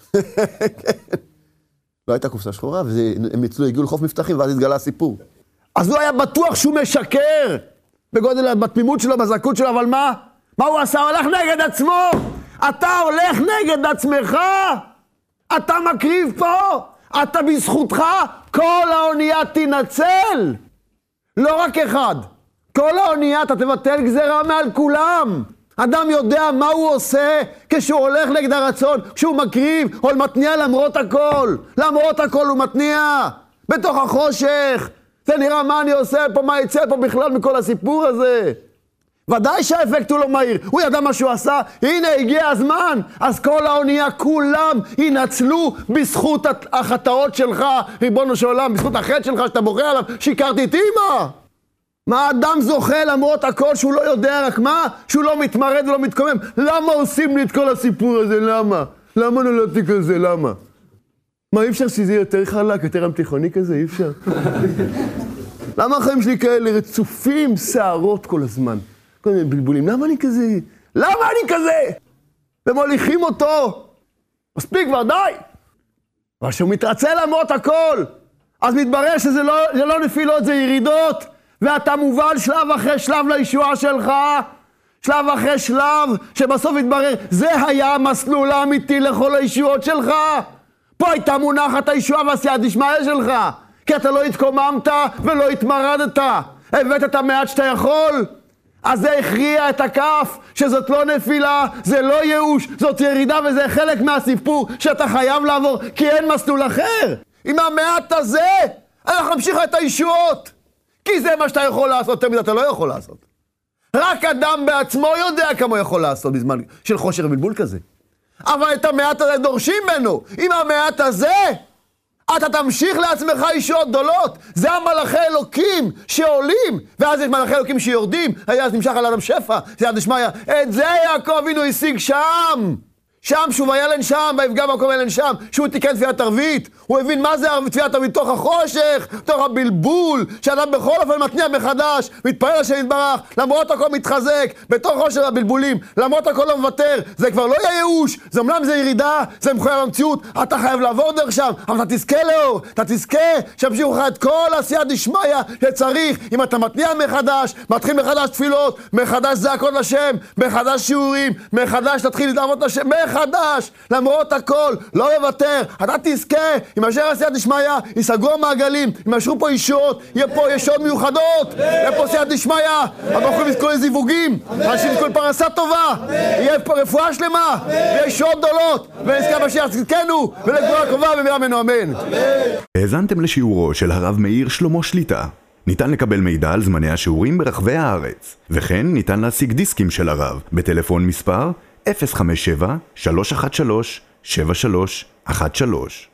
לא הייתה קופסה שחורה, והם ניצלו, הגיעו לחוף מבטחים, ואז התגלה הסיפור. אז הוא היה בטוח שהוא משקר. בגודל, בתמימות שלו, בזכות שלו, אבל מה? מה הוא עשה? הוא הולך נגד עצמו! אתה הולך נגד עצמך! אתה מקריב פה! אתה בזכותך, כל האונייה תנצל! לא רק אחד. כל האונייה אתה תבטל גזרה מעל כולם. אדם יודע מה הוא עושה כשהוא הולך נגד הרצון, כשהוא מקריב או מתניע למרות הכל. למרות הכל הוא מתניע. בתוך החושך. זה נראה מה אני עושה פה, מה יצא פה בכלל מכל הסיפור הזה. ודאי שהאפקט הוא לא מהיר. הוא ידע מה שהוא עשה. הנה הגיע הזמן. אז כל האונייה כולם ינצלו בזכות החטאות שלך, ריבונו של עולם, בזכות החטא שלך שאתה בוכה עליו, שיקרתי את אמא. מה האדם זוכה למרות הכל שהוא לא יודע רק מה? שהוא לא מתמרד ולא מתקומם. למה עושים לי את כל הסיפור הזה? למה? למה נולדתי כזה? למה? מה, אי אפשר שזה יהיה יותר חלק, יותר המתיכוני כזה? אי אפשר. למה החיים שלי כאלה רצופים שערות כל הזמן? כל מיני בלבולים. למה אני כזה? למה אני כזה? ומוליכים אותו. מספיק כבר, די. אבל שהוא מתרצה למרות הכל. אז מתברר שזה לא, זה לא נפילות, זה ירידות. ואתה מובל שלב אחרי שלב לישועה שלך, שלב אחרי שלב, שבסוף יתברר, זה היה המסלול האמיתי לכל הישועות שלך. פה הייתה מונחת הישועה והסייעתא דשמיא שלך, כי אתה לא התקוממת ולא התמרדת, הבאת את המעט שאתה יכול, אז זה הכריע את הכף, שזאת לא נפילה, זה לא ייאוש, זאת ירידה וזה חלק מהסיפור שאתה חייב לעבור, כי אין מסלול אחר. עם המעט הזה, אנחנו נמשיך את הישועות. כי זה מה שאתה יכול לעשות, תמיד אתה לא יכול לעשות. רק אדם בעצמו יודע כמה הוא יכול לעשות בזמן של חושך ובלבול כזה. אבל את המעט הזה דורשים ממנו. עם המעט הזה, אתה תמשיך לעצמך ישועות גדולות. זה המלאכי אלוקים שעולים, ואז יש מלאכי אלוקים שיורדים, אז נמשך על אדם שפע, זה עד שמיה. את זה יעקב אבינו השיג שם. שם שהוא וילן שם, ויפגע במקום ילן שם, שהוא תיקן תפיית ערבית, הוא הבין מה זה תפיית ערבית, תוך החושך, תוך הבלבול, שאדם בכל אופן מתניע מחדש, מתפעל השם יתברך, למרות הכל מתחזק, בתוך חושך הבלבולים, למרות הכל לא מוותר, זה כבר לא יהיה ייאוש, זה אומנם זה ירידה, זה מחויב המציאות, אתה חייב לעבור דרך שם, אבל אתה תזכה לאור, אתה תזכה שימשיכו לך את כל הסייעתא דשמיא שצריך, אם אתה מתניע מחדש, מתחיל מחדש תפילות, מחדש זעקות לשם, מחדש שיעורים, מחדש תתחיל להתערבות לשם, חדש, למרות הכל, לא יוותר, אתה תזכה, עם אשר הסייעתא דשמיא, ייסגרו מעגלים, ימשרו פה ישועות, יהיה פה ישועות מיוחדות, יהיה פה סייעתא דשמיא, הבחורים יזכו לזיווגים, אנשים יזכו לפרנסה טובה, יהיה פה רפואה שלמה, ויהיה ישועות גדולות, ונזכה משיח צדקנו, ולגבורה הקרובה במהרה בימינו אמן. האזנתם לשיעורו של הרב מאיר שלמה שליט"א. ניתן לקבל מידע על זמני השיעורים ברחבי הארץ, וכן ניתן להשיג דיסקים של הרב בטלפון מספר אפס חמש שבע שלוש אחת שלוש שבע שלוש אחת שלוש.